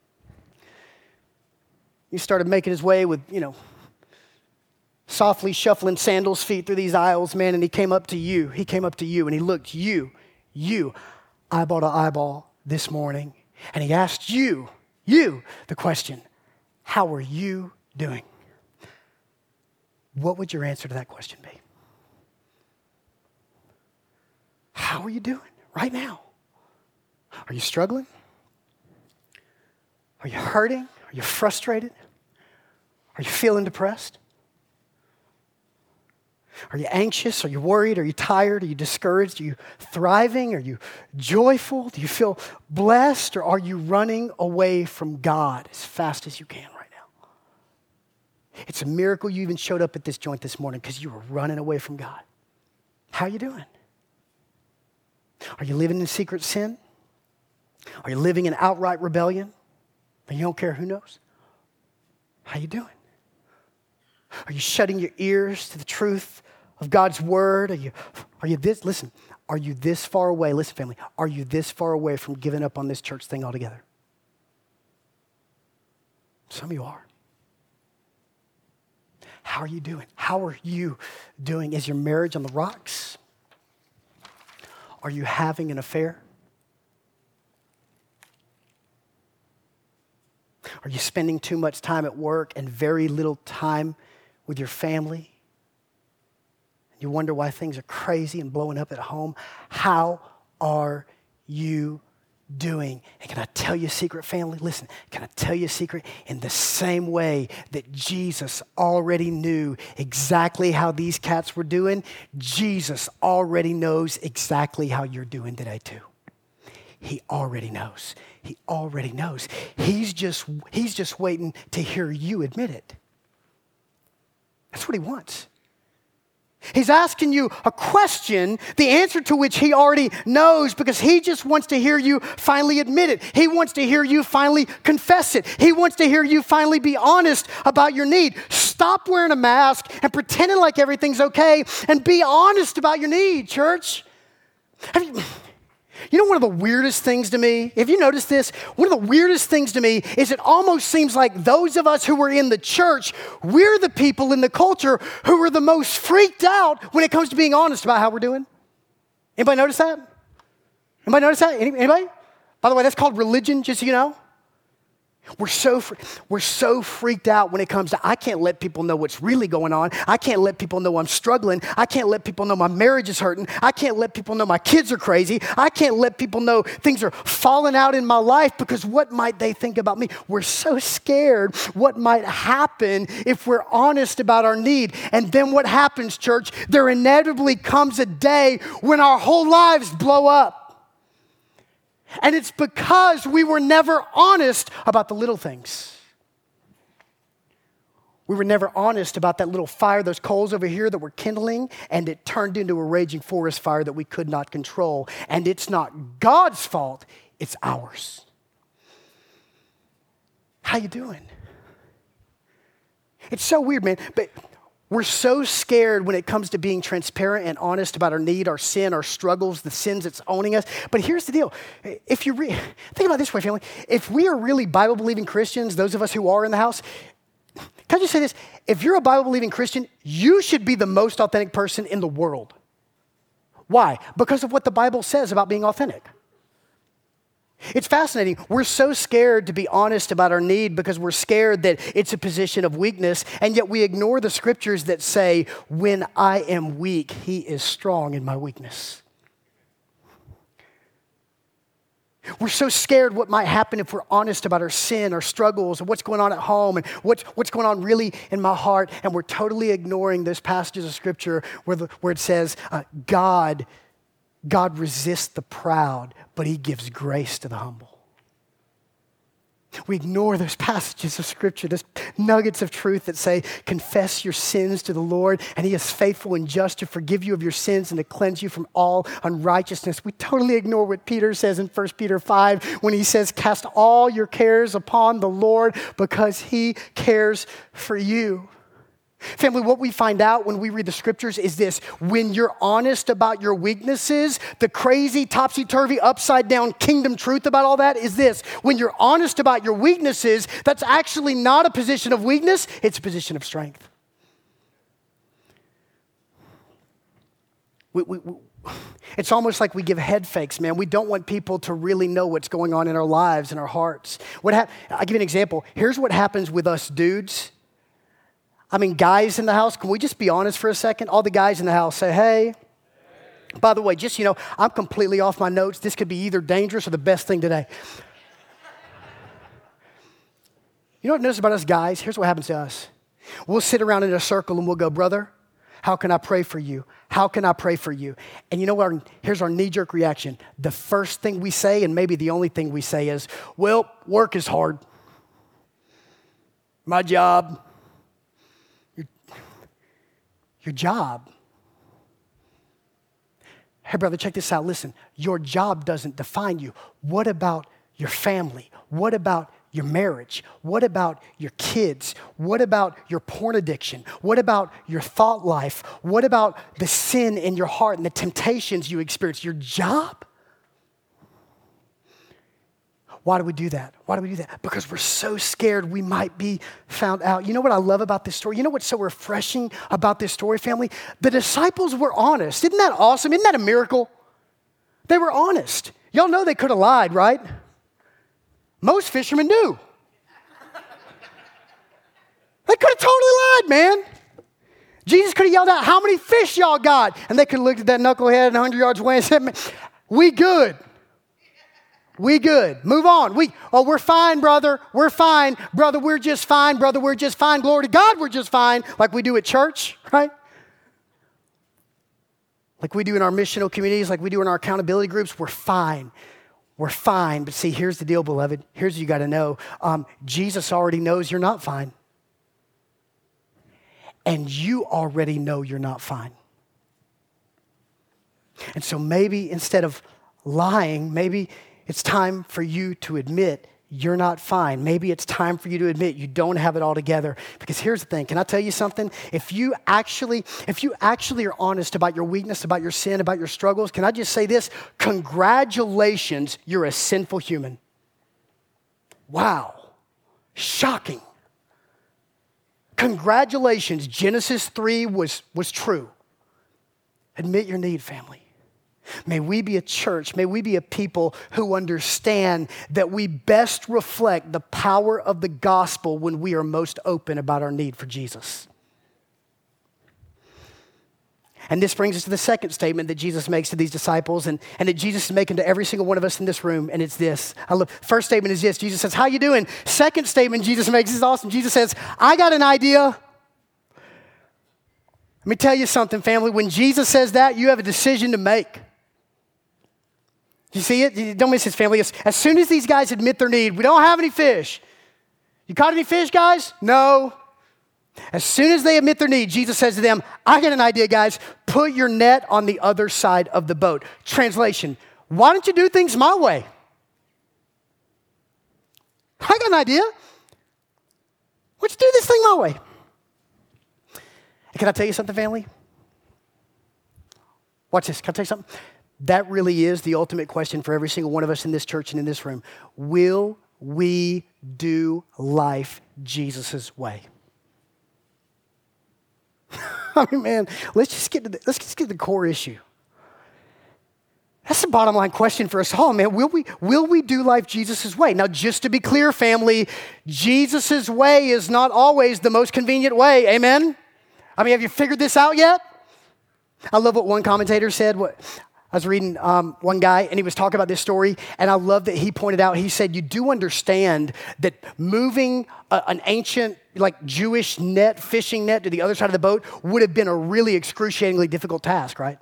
he started making his way with, you know, softly shuffling sandals feet through these aisles, man, and he came up to you. He came up to you and he looked you, you, eyeball to eyeball this morning. And he asked you, you, the question, how are you doing? What would your answer to that question be? How are you doing right now? Are you struggling? Are you hurting? Are you frustrated? Are you feeling depressed? Are you anxious? Are you worried? Are you tired? Are you discouraged? Are you thriving? Are you joyful? Do you feel blessed? Or are you running away from God as fast as you can right now? It's a miracle you even showed up at this joint this morning because you were running away from God. How are you doing? Are you living in secret sin? Are you living in outright rebellion? And you don't care who knows? How you doing? Are you shutting your ears to the truth of God's word? Are you, are you this, listen, are you this far away, listen family, are you this far away from giving up on this church thing altogether? Some of you are. How are you doing? How are you doing? Is your marriage on the rocks? Are you having an affair? Are you spending too much time at work and very little time with your family? You wonder why things are crazy and blowing up at home. How are you doing? And can I tell you a secret, family? Listen, can I tell you a secret? In the same way that Jesus already knew exactly how these cats were doing, Jesus already knows exactly how you're doing today too. He already knows. He already knows. He's just, he's just waiting to hear you admit it. That's what he wants. He's asking you a question, the answer to which he already knows, because he just wants to hear you finally admit it. He wants to hear you finally confess it. He wants to hear you finally be honest about your need. Stop wearing a mask and pretending like everything's okay and be honest about your need, church. Have you... You know, one of the weirdest things to me, if you notice this, one of the weirdest things to me is it almost seems like those of us who are in the church, we're the people in the culture who are the most freaked out when it comes to being honest about how we're doing. Anybody notice that? Anybody notice that? Any, anybody? By the way, that's called religion, just so you know. We're so, we're so freaked out when it comes to, I can't let people know what's really going on. I can't let people know I'm struggling. I can't let people know my marriage is hurting. I can't let people know my kids are crazy. I can't let people know things are falling out in my life because what might they think about me? We're so scared what might happen if we're honest about our need. And then what happens, church? There inevitably comes a day when our whole lives blow up. And it's because we were never honest about the little things. We were never honest about that little fire, those coals over here that were kindling, and it turned into a raging forest fire that we could not control. And it's not God's fault, it's ours. How you doing? It's so weird, man, but we're so scared when it comes to being transparent and honest about our need, our sin, our struggles, the sins that's owning us. But here's the deal. If you re- think about it this way, family. If we are really Bible-believing Christians, those of us who are in the house, can I just say this? If you're a Bible-believing Christian, you should be the most authentic person in the world. Why? Because of what the Bible says about being authentic. It's fascinating. We're so scared to be honest about our need because we're scared that it's a position of weakness, and yet we ignore the scriptures that say, when I am weak, he is strong in my weakness. We're so scared what might happen if we're honest about our sin, our struggles, and what's going on at home, and what's, what's going on really in my heart, and we're totally ignoring those passages of scripture where, the, where it says, uh, God God resists the proud, but he gives grace to the humble. We ignore those passages of scripture, those nuggets of truth that say, confess your sins to the Lord, and he is faithful and just to forgive you of your sins and to cleanse you from all unrighteousness. We totally ignore what Peter says in First Peter five when he says, cast all your cares upon the Lord because he cares for you. Family, what we find out when we read the scriptures is this: when you're honest about your weaknesses, the crazy, topsy-turvy, upside-down kingdom truth about all that is this: when you're honest about your weaknesses, that's actually not a position of weakness, it's a position of strength. We, we, we, it's almost like we give head fakes, man. We don't want people to really know what's going on in our lives and our hearts. What hap- I'll give you an example. Here's what happens with us dudes. I mean, guys in the house, can we just be honest for a second? All the guys in the house say, hey. By the way, just, you know, I'm completely off my notes. This could be either dangerous or the best thing today. You know what I notice about us guys? Here's what happens to us. We'll sit around in a circle and we'll go, brother, how can I pray for you? How can I pray for you? And you know what? Our, here's our knee-jerk reaction. The first thing we say, and maybe the only thing we say is, well, work is hard. My job. Your job. Hey, brother, check this out. Listen, your job doesn't define you. What about your family? What about your marriage? What about your kids? What about your porn addiction? What about your thought life? What about the sin in your heart and the temptations you experience? Your job? Why do we do that? Why do we do that? Because we're so scared we might be found out. You know what I love about this story? You know what's so refreshing about this story, family? The disciples were honest. Isn't that awesome? Isn't that a miracle? They were honest. Y'all know they could have lied, right? Most fishermen do. They could have totally lied, man. Jesus could have yelled out, how many fish y'all got? And they could have looked at that knucklehead one hundred yards away and said, we good. We good. Move on. We, oh, we're fine, brother. We're fine. Brother, we're just fine. Brother, we're just fine. Glory to God, we're just fine. Like we do at church, right? Like we do in our missional communities, like we do in our accountability groups. We're fine. We're fine. But see, here's the deal, beloved. Here's what you got to know. Um, Jesus already knows you're not fine. And you already know you're not fine. And so maybe instead of lying, maybe it's time for you to admit you're not fine. Maybe it's time for you to admit you don't have it all together. Because here's the thing. Can I tell you something? If you actually, if you actually are honest about your weakness, about your sin, about your struggles, can I just say this? Congratulations, you're a sinful human. Wow. Shocking. Congratulations, Genesis three was, was true. Admit your need, family. May we be a church, may we be a people who understand that we best reflect the power of the gospel when we are most open about our need for Jesus. And this brings us to the second statement that Jesus makes to these disciples and, and that Jesus is making to every single one of us in this room, and it's this. I love, first statement is this. Jesus says, how you doing? Second statement Jesus makes is awesome. Jesus says, I got an idea. Let me tell you something, family. When Jesus says that, you have a decision to make. You see it? Don't miss this, family. As, as soon as these guys admit their need, we don't have any fish. You caught any fish, guys? No. As soon as they admit their need, Jesus says to them, I got an idea, guys. Put your net on the other side of the boat. Translation, why don't you do things my way? I got an idea. Why don't you do this thing my way? And can I tell you something, family? Watch this. Can I tell you something? That really is the ultimate question for every single one of us in this church and in this room. Will we do life Jesus' way? I mean, man, let's just get to the, let's just get to the core issue. That's the bottom line question for us all, man. Will we, will we do life Jesus' way? Now, just to be clear, family, Jesus' way is not always the most convenient way. Amen? I mean, have you figured this out yet? I love what one commentator said. What I was reading um, one guy, and he was talking about this story, and I love that he pointed out, he said, you do understand that moving a, an ancient, like, Jewish net, fishing net to the other side of the boat would have been a really excruciatingly difficult task, right?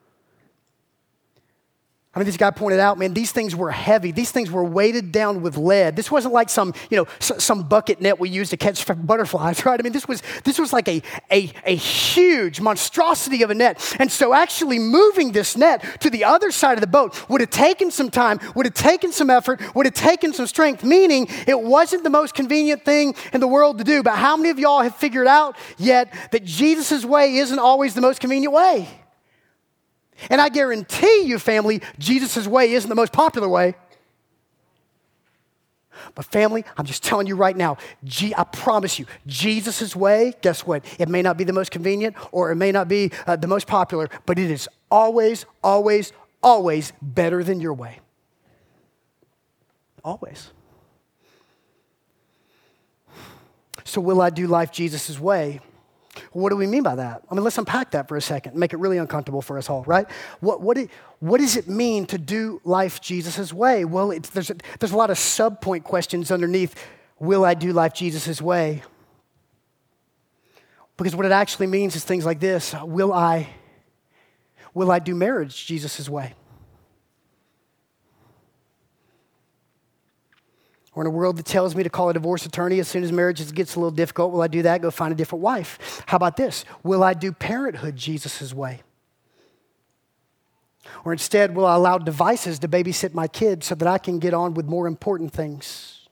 I mean, this guy pointed out, man, these things were heavy. These things were weighted down with lead. This wasn't like some, you know, some bucket net we use to catch butterflies, right? I mean, this was this was like a, a, a huge monstrosity of a net. And so actually moving this net to the other side of the boat would have taken some time, would have taken some effort, would have taken some strength, meaning it wasn't the most convenient thing in the world to do. But how many of y'all have figured out yet that Jesus' way isn't always the most convenient way? And I guarantee you, family, Jesus' way isn't the most popular way. But family, I'm just telling you right now, G- I promise you, Jesus' way, guess what? It may not be the most convenient or it may not be uh, the most popular, but it is always, always, always better than your way. Always. So will I do life Jesus' way? What do we mean by that? I mean, let's unpack that for a second, make it really uncomfortable for us all, right? What, what, it, what does it mean to do life Jesus' way? Well, it's, there's, a, there's a lot of sub-point questions underneath, will I do life Jesus' way? Because what it actually means is things like this, will I, will I do marriage Jesus' way? Or in a world that tells me to call a divorce attorney as soon as marriage gets a little difficult, will I do that? Go find a different wife. How about this? Will I do parenthood Jesus' way? Or instead, will I allow devices to babysit my kids so that I can get on with more important things?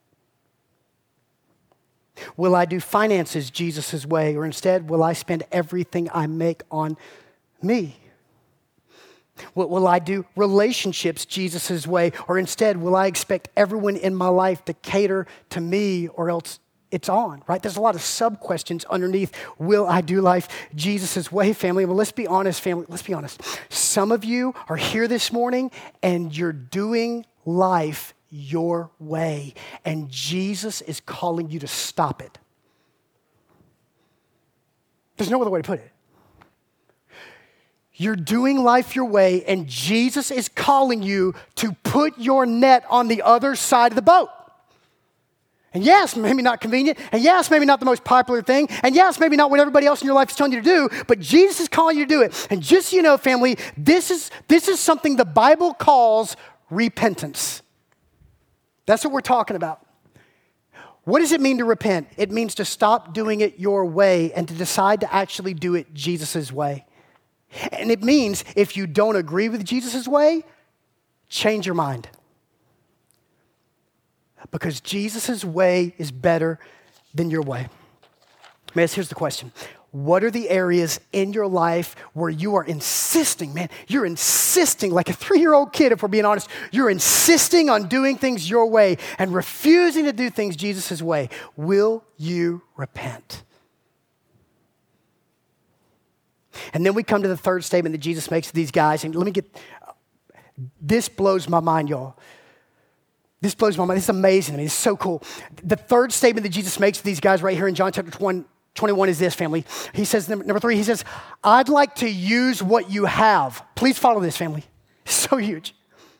Will I do finances Jesus' way? Or instead, will I spend everything I make on me? Will, will I do relationships Jesus' way? Or instead, will I expect everyone in my life to cater to me, or else it's on, right? There's a lot of sub-questions underneath, will I do life Jesus' way, family? Well, let's be honest, family. Let's be honest. Some of you are here this morning, and you're doing life your way, and Jesus is calling you to stop it. There's no other way to put it. You're doing life your way, and Jesus is calling you to put your net on the other side of the boat. And yes, maybe not convenient, and yes, maybe not the most popular thing, and yes, maybe not what everybody else in your life is telling you to do, but Jesus is calling you to do it. And just so you know, family, this is, this is something the Bible calls repentance. That's what we're talking about. What does it mean to repent? It means to stop doing it your way and to decide to actually do it Jesus' way. And it means if you don't agree with Jesus' way, change your mind. Because Jesus' way is better than your way. Man, here's the question. What are the areas in your life where you are insisting, man, you're insisting like a three-year-old kid, if we're being honest, you're insisting on doing things your way and refusing to do things Jesus' way. Will you repent? And then we come to the third statement that Jesus makes to these guys. And let me get, this blows my mind, y'all. This blows my mind. This is amazing to me. It's so cool. The third statement that Jesus makes to these guys right here in John chapter twenty-one is this, family. He says, number three, he says, I'd like to use what you have. Please follow this, family. It's so huge.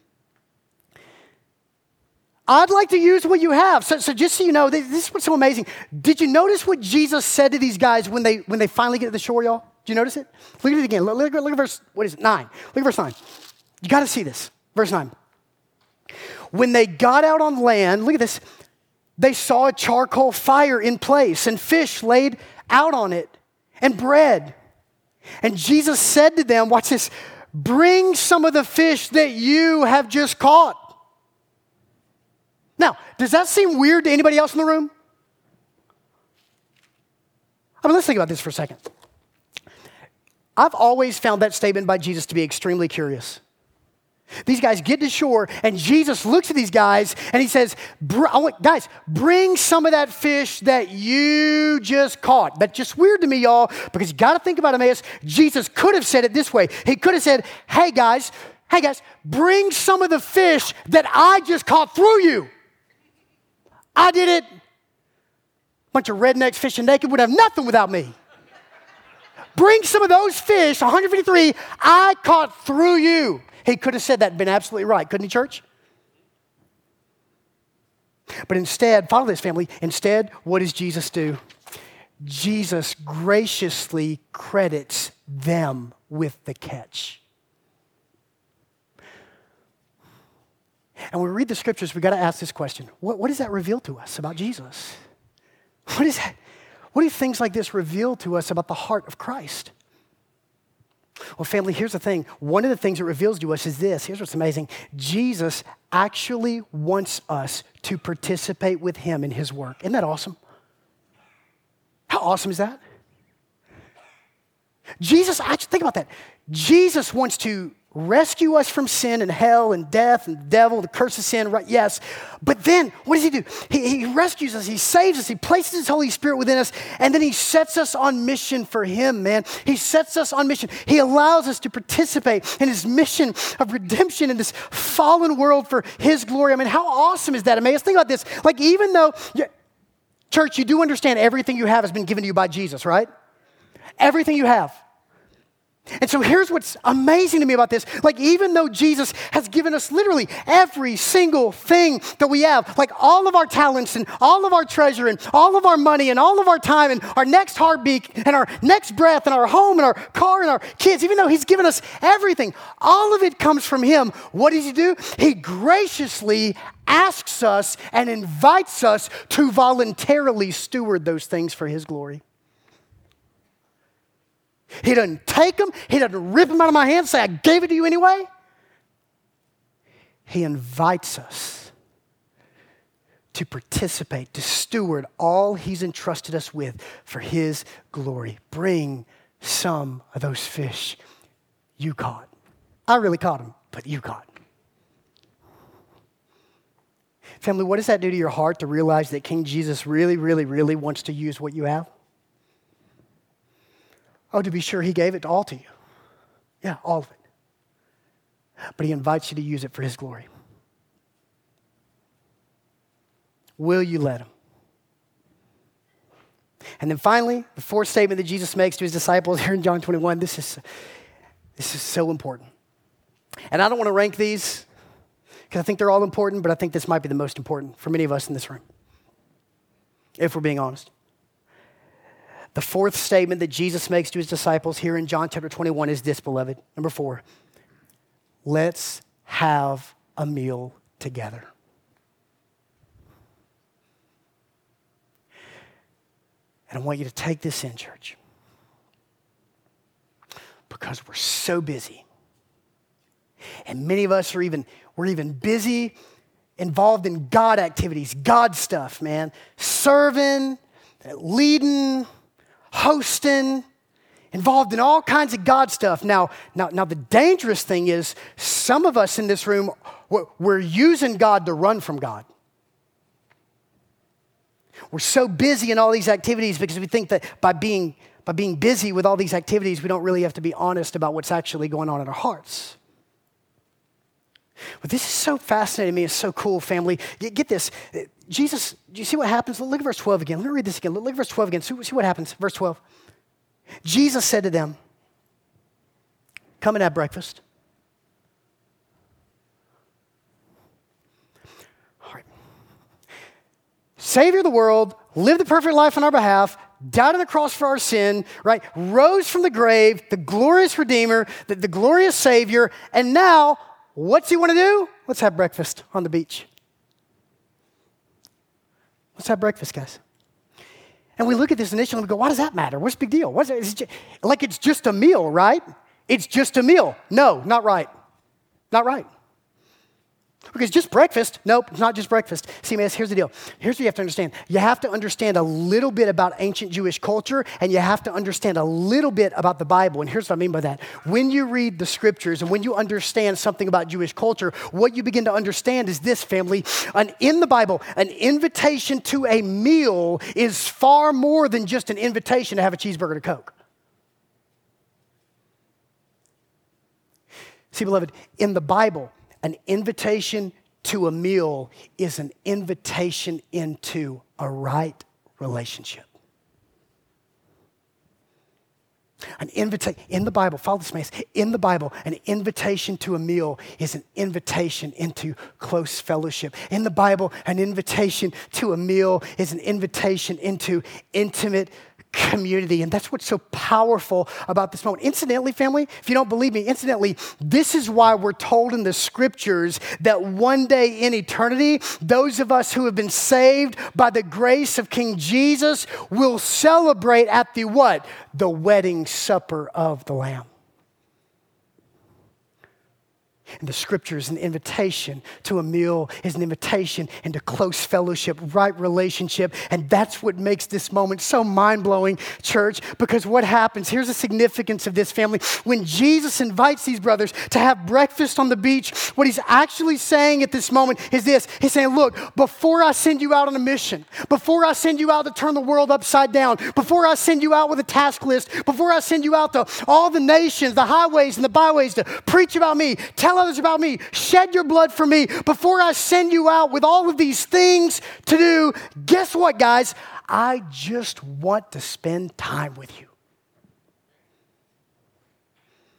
I'd like to use what you have. So, so just so you know, this is what's so amazing. Did you notice what Jesus said to these guys when they when they finally get to the shore, y'all? Did you notice it? Look at it again. Look, look, look at verse, what is it, nine. Look at verse nine. You got to see this. Verse nine. When they got out on land, look at this, they saw a charcoal fire in place and fish laid out on it and bread. And Jesus said to them, watch this, bring some of the fish that you have just caught. Now, does that seem weird to anybody else in the room? I mean, let's think about this for a second. I've always found that statement by Jesus to be extremely curious. These guys get to shore, and Jesus looks at these guys, and he says, guys, bring some of that fish that you just caught. That's just weird to me, y'all, because you got to think about Emmaus. Jesus could have said it this way. He could have said, hey, guys, hey, guys, bring some of the fish that I just caught through you. I did it. Bunch of rednecks fishing naked would have nothing without me. Bring some of those fish, one hundred fifty-three, I caught through you. He could have said that and been absolutely right, couldn't he, church? But instead, follow this, family. Instead, what does Jesus do? Jesus graciously credits them with the catch. And when we read the scriptures, we've got to ask this question. What, what does that reveal to us about Jesus? What is that? What do things like this reveal to us about the heart of Christ? Well, family, here's the thing. One of the things it reveals to us is this. Here's what's amazing. Jesus actually wants us to participate with him in his work. Isn't that awesome? How awesome is that? Jesus, actually, think about that. Jesus wants to rescue us from sin and hell and death and the devil, the curse of sin, right? Yes. But then, what does he do? He, he rescues us, he saves us, he places his Holy Spirit within us, and then he sets us on mission for him, man. He sets us on mission. He allows us to participate in his mission of redemption in this fallen world for his glory. I mean, how awesome is that? I mean, let's think about this. Like, even though, church, you do understand everything you have has been given to you by Jesus, right? Everything you have. And so here's what's amazing to me about this. Like, even though Jesus has given us literally every single thing that we have, like all of our talents and all of our treasure and all of our money and all of our time and our next heartbeat and our next breath and our home and our car and our kids, even though he's given us everything, all of it comes from him. What does he do? He graciously asks us and invites us to voluntarily steward those things for his glory. He doesn't take them. He doesn't rip them out of my hand and say, I gave it to you anyway. He invites us to participate, to steward all he's entrusted us with for his glory. Bring some of those fish you caught. I really caught them, but you caught. Family, what does that do to your heart to realize that King Jesus really, really, really wants to use what you have? Oh, to be sure, he gave it all to you. Yeah, all of it. But he invites you to use it for his glory. Will you let him? And then finally, the fourth statement that Jesus makes to his disciples here in John twenty-one, this is, this is so important. And I don't want to rank these because I think they're all important, but I think this might be the most important for many of us in this room, if we're being honest. The fourth statement that Jesus makes to his disciples here in John chapter twenty-one is this, beloved. Number four, let's have a meal together. And I want you to take this in, church, because we're so busy. And many of us are even, we're even busy, involved in God activities, God stuff, man. Serving, leading, hosting, involved in all kinds of God stuff. Now, now, now the dangerous thing is some of us in this room, we're, we're using God to run from God. We're so busy in all these activities because we think that by being, by being busy with all these activities, we don't really have to be honest about what's actually going on in our hearts. But this is so fascinating to me. It's so cool, family. Get, get this. Jesus, do you see what happens? Look at verse twelve again. Let me read this again. Look at verse twelve again. See, see what happens. Verse twelve. Jesus said to them, come and have breakfast. All right. Savior of the world, lived the perfect life on our behalf, died on the cross for our sin, right? Rose from the grave, the glorious Redeemer, the, the glorious Savior, and now, what's he want to do? Let's have breakfast on the beach. Let's have breakfast, guys. And we look at this initially and we go, why does that matter? What's the big deal? What's it? It's just, like it's just a meal, right? It's just a meal. No, not right. Not right. Because just breakfast, nope, it's not just breakfast. See, man, here's the deal. Here's what you have to understand. You have to understand a little bit about ancient Jewish culture, and you have to understand a little bit about the Bible. And here's what I mean by that. When you read the scriptures and when you understand something about Jewish culture, what you begin to understand is this, family. An, in the Bible, an invitation to a meal is far more than just an invitation to have a cheeseburger and a Coke. See, beloved, in the Bible, an invitation to a meal is an invitation into a right relationship. An invitation, in the Bible, follow this, man. In the Bible, an invitation to a meal is an invitation into close fellowship. In the Bible, an invitation to a meal is an invitation into intimate community. And that's what's so powerful about this moment. Incidentally, family, if you don't believe me, incidentally, this is why we're told in the scriptures that one day in eternity, those of us who have been saved by the grace of King Jesus will celebrate at the what? The wedding supper of the Lamb. And the scripture is an invitation to a meal, is an invitation into close fellowship, right relationship. And that's what makes this moment so mind-blowing, church, because what happens, here's the significance of this, family. When Jesus invites these brothers to have breakfast on the beach, what he's actually saying at this moment is this. He's saying, look, before I send you out on a mission, before I send you out to turn the world upside down, before I send you out with a task list, before I send you out to all the nations, the highways and the byways to preach about me, tell others about me, shed your blood for me, before I send you out with all of these things to do, guess what, guys? I just want to spend time with you.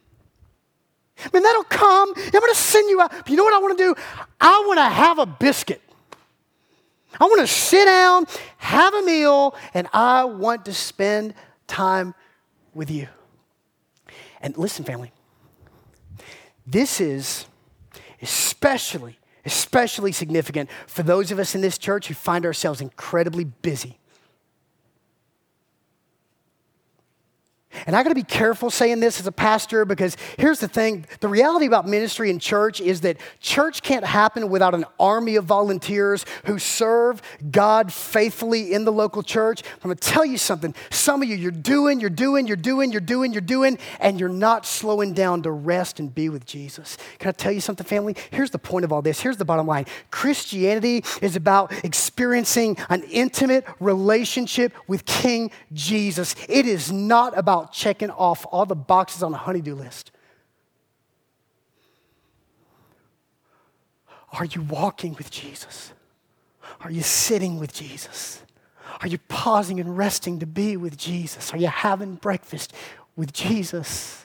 Man, that'll come. I'm going to send you out. But you know what I want to do? I want to have a biscuit. I want to sit down, have a meal, and I want to spend time with you. And listen, family, this is especially, especially significant for those of us in this church who find ourselves incredibly busy. And I got to be careful saying this as a pastor, because here's the thing. The reality about ministry and church is that church can't happen without an army of volunteers who serve God faithfully in the local church. I'm going to tell you something. Some of you, you're doing, you're doing, you're doing, you're doing, you're doing, and you're not slowing down to rest and be with Jesus. Can I tell you something, family? Here's the point of all this. Here's the bottom line. Christianity is about experiencing an intimate relationship with King Jesus. It is not about checking off all the boxes on a honey-do list. Are you walking with Jesus? Are you sitting with Jesus? Are you pausing and resting to be with Jesus? Are you having breakfast with Jesus?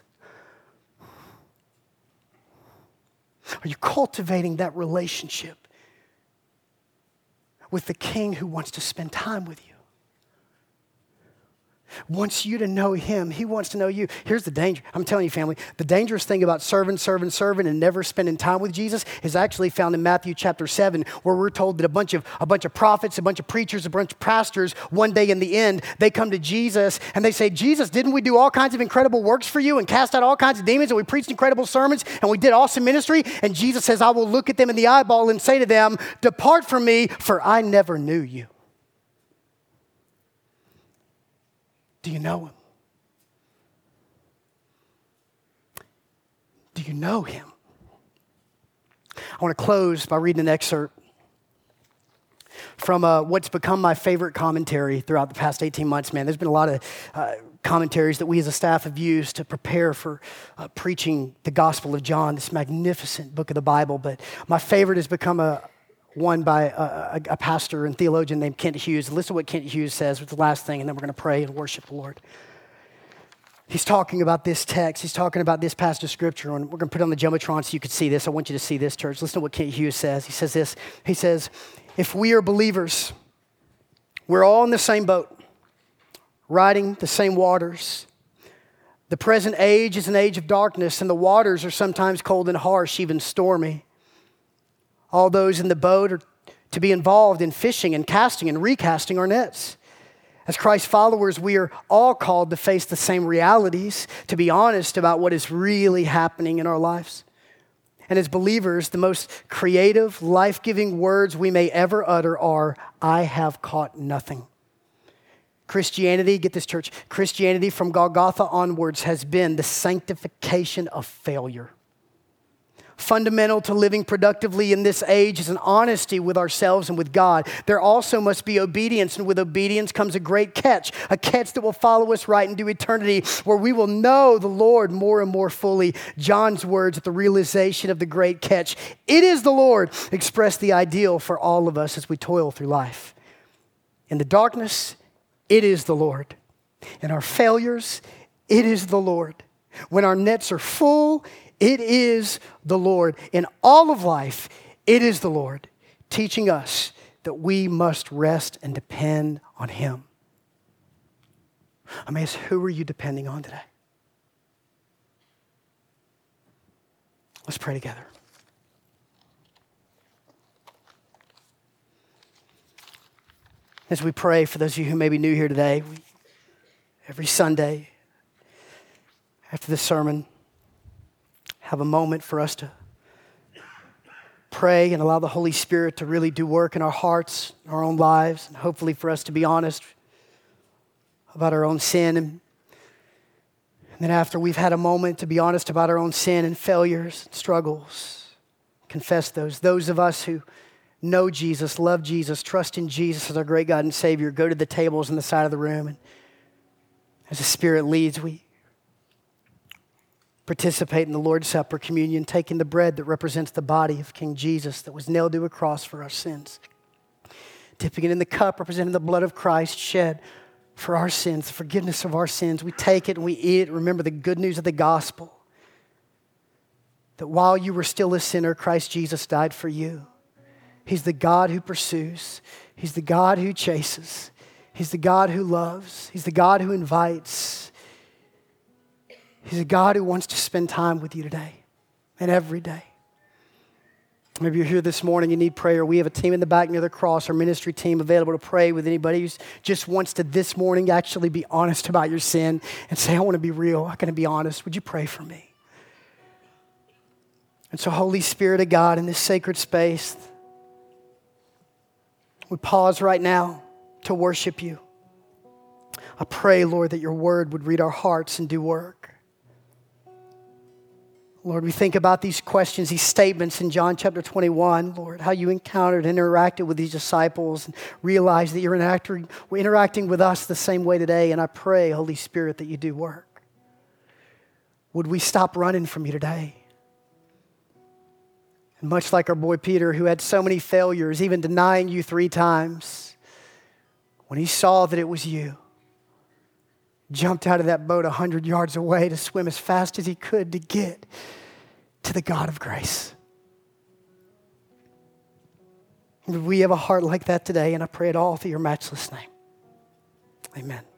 Are you cultivating that relationship with the King who wants to spend time with you? Wants you to know him. He wants to know you. Here's the danger. I'm telling you, family, the dangerous thing about serving, serving, serving, and never spending time with Jesus is actually found in Matthew chapter seven, where we're told that a bunch of a bunch of prophets, a bunch of preachers, a bunch of pastors, one day in the end, they come to Jesus and they say, Jesus, didn't we do all kinds of incredible works for you and cast out all kinds of demons, and we preached incredible sermons and we did awesome ministry? And Jesus says, I will look at them in the eyeball and say to them, depart from me, for I never knew you. Do you know him? Do you know him? I want to close by reading an excerpt from uh, what's become my favorite commentary throughout the past eighteen months, man. There's been a lot of uh, commentaries that we as a staff have used to prepare for uh, preaching the Gospel of John, this magnificent book of the Bible. But my favorite has become a one by a, a, a pastor and theologian named Kent Hughes. Listen to what Kent Hughes says with the last thing, and then we're going to pray and worship the Lord. He's talking about this text. He's talking about this passage of Scripture, and we're going to put it on the Jumbotron so you can see this. I want you to see this, church. Listen to what Kent Hughes says. He says this. He says, if we are believers, we're all in the same boat, riding the same waters. The present age is an age of darkness, and the waters are sometimes cold and harsh, even stormy. All those in the boat are to be involved in fishing and casting and recasting our nets. As Christ followers, we are all called to face the same realities, to be honest about what is really happening in our lives. And as believers, the most creative, life-giving words we may ever utter are, I have caught nothing. Christianity, get this, church, Christianity from Golgotha onwards has been the sanctification of failure. Fundamental to living productively in this age is an honesty with ourselves and with God. There also must be obedience, and with obedience comes a great catch, a catch that will follow us right into eternity, where we will know the Lord more and more fully. John's words at the realization of the great catch, it is the Lord, express the ideal for all of us as we toil through life. In the darkness, it is the Lord. In our failures, it is the Lord. When our nets are full, it is the Lord. In all of life, it is the Lord, teaching us that we must rest and depend on him. I mean, who are you depending on today? Let's pray together. As we pray, for those of you who may be new here today, we, every Sunday after the sermon, have a moment for us to pray and allow the Holy Spirit to really do work in our hearts, our own lives, and hopefully for us to be honest about our own sin. And, and then after we've had a moment to be honest about our own sin and failures, and struggles, confess those. Those of us who know Jesus, love Jesus, trust in Jesus as our great God and Savior, go to the tables on the side of the room, and as the Spirit leads, we participate in the Lord's Supper, communion, taking the bread that represents the body of King Jesus that was nailed to a cross for our sins. Dipping it in the cup representing the blood of Christ shed for our sins, the forgiveness of our sins. We take it and we eat it. Remember the good news of the gospel. that while you were still a sinner, Christ Jesus died for you. He's the God who pursues. He's the God who chases. He's the God who loves. He's the God who invites. He's a God who wants to spend time with you today and every day. Maybe you're here this morning, you need prayer. We have a team in the back near the cross, our ministry team, available to pray with anybody who just wants to this morning actually be honest about your sin and say, I want to be real. I'm going to be honest. Would you pray for me? And so, Holy Spirit of God, in this sacred space, we pause right now to worship you. I pray, Lord, that your word would read our hearts and do work. Lord, we think about these questions, these statements in John chapter twenty-one, Lord, how you encountered and interacted with these disciples and realized that you're interacting, interacting with us the same way today. And I pray, Holy Spirit, that you do work. Would we stop running from you today? And much like our boy Peter, who had so many failures, even denying you three times, when he saw that it was you, jumped out of that boat a hundred yards away to swim as fast as he could to get to the God of grace. We have a heart like that today, and I pray it all through your matchless name. Amen.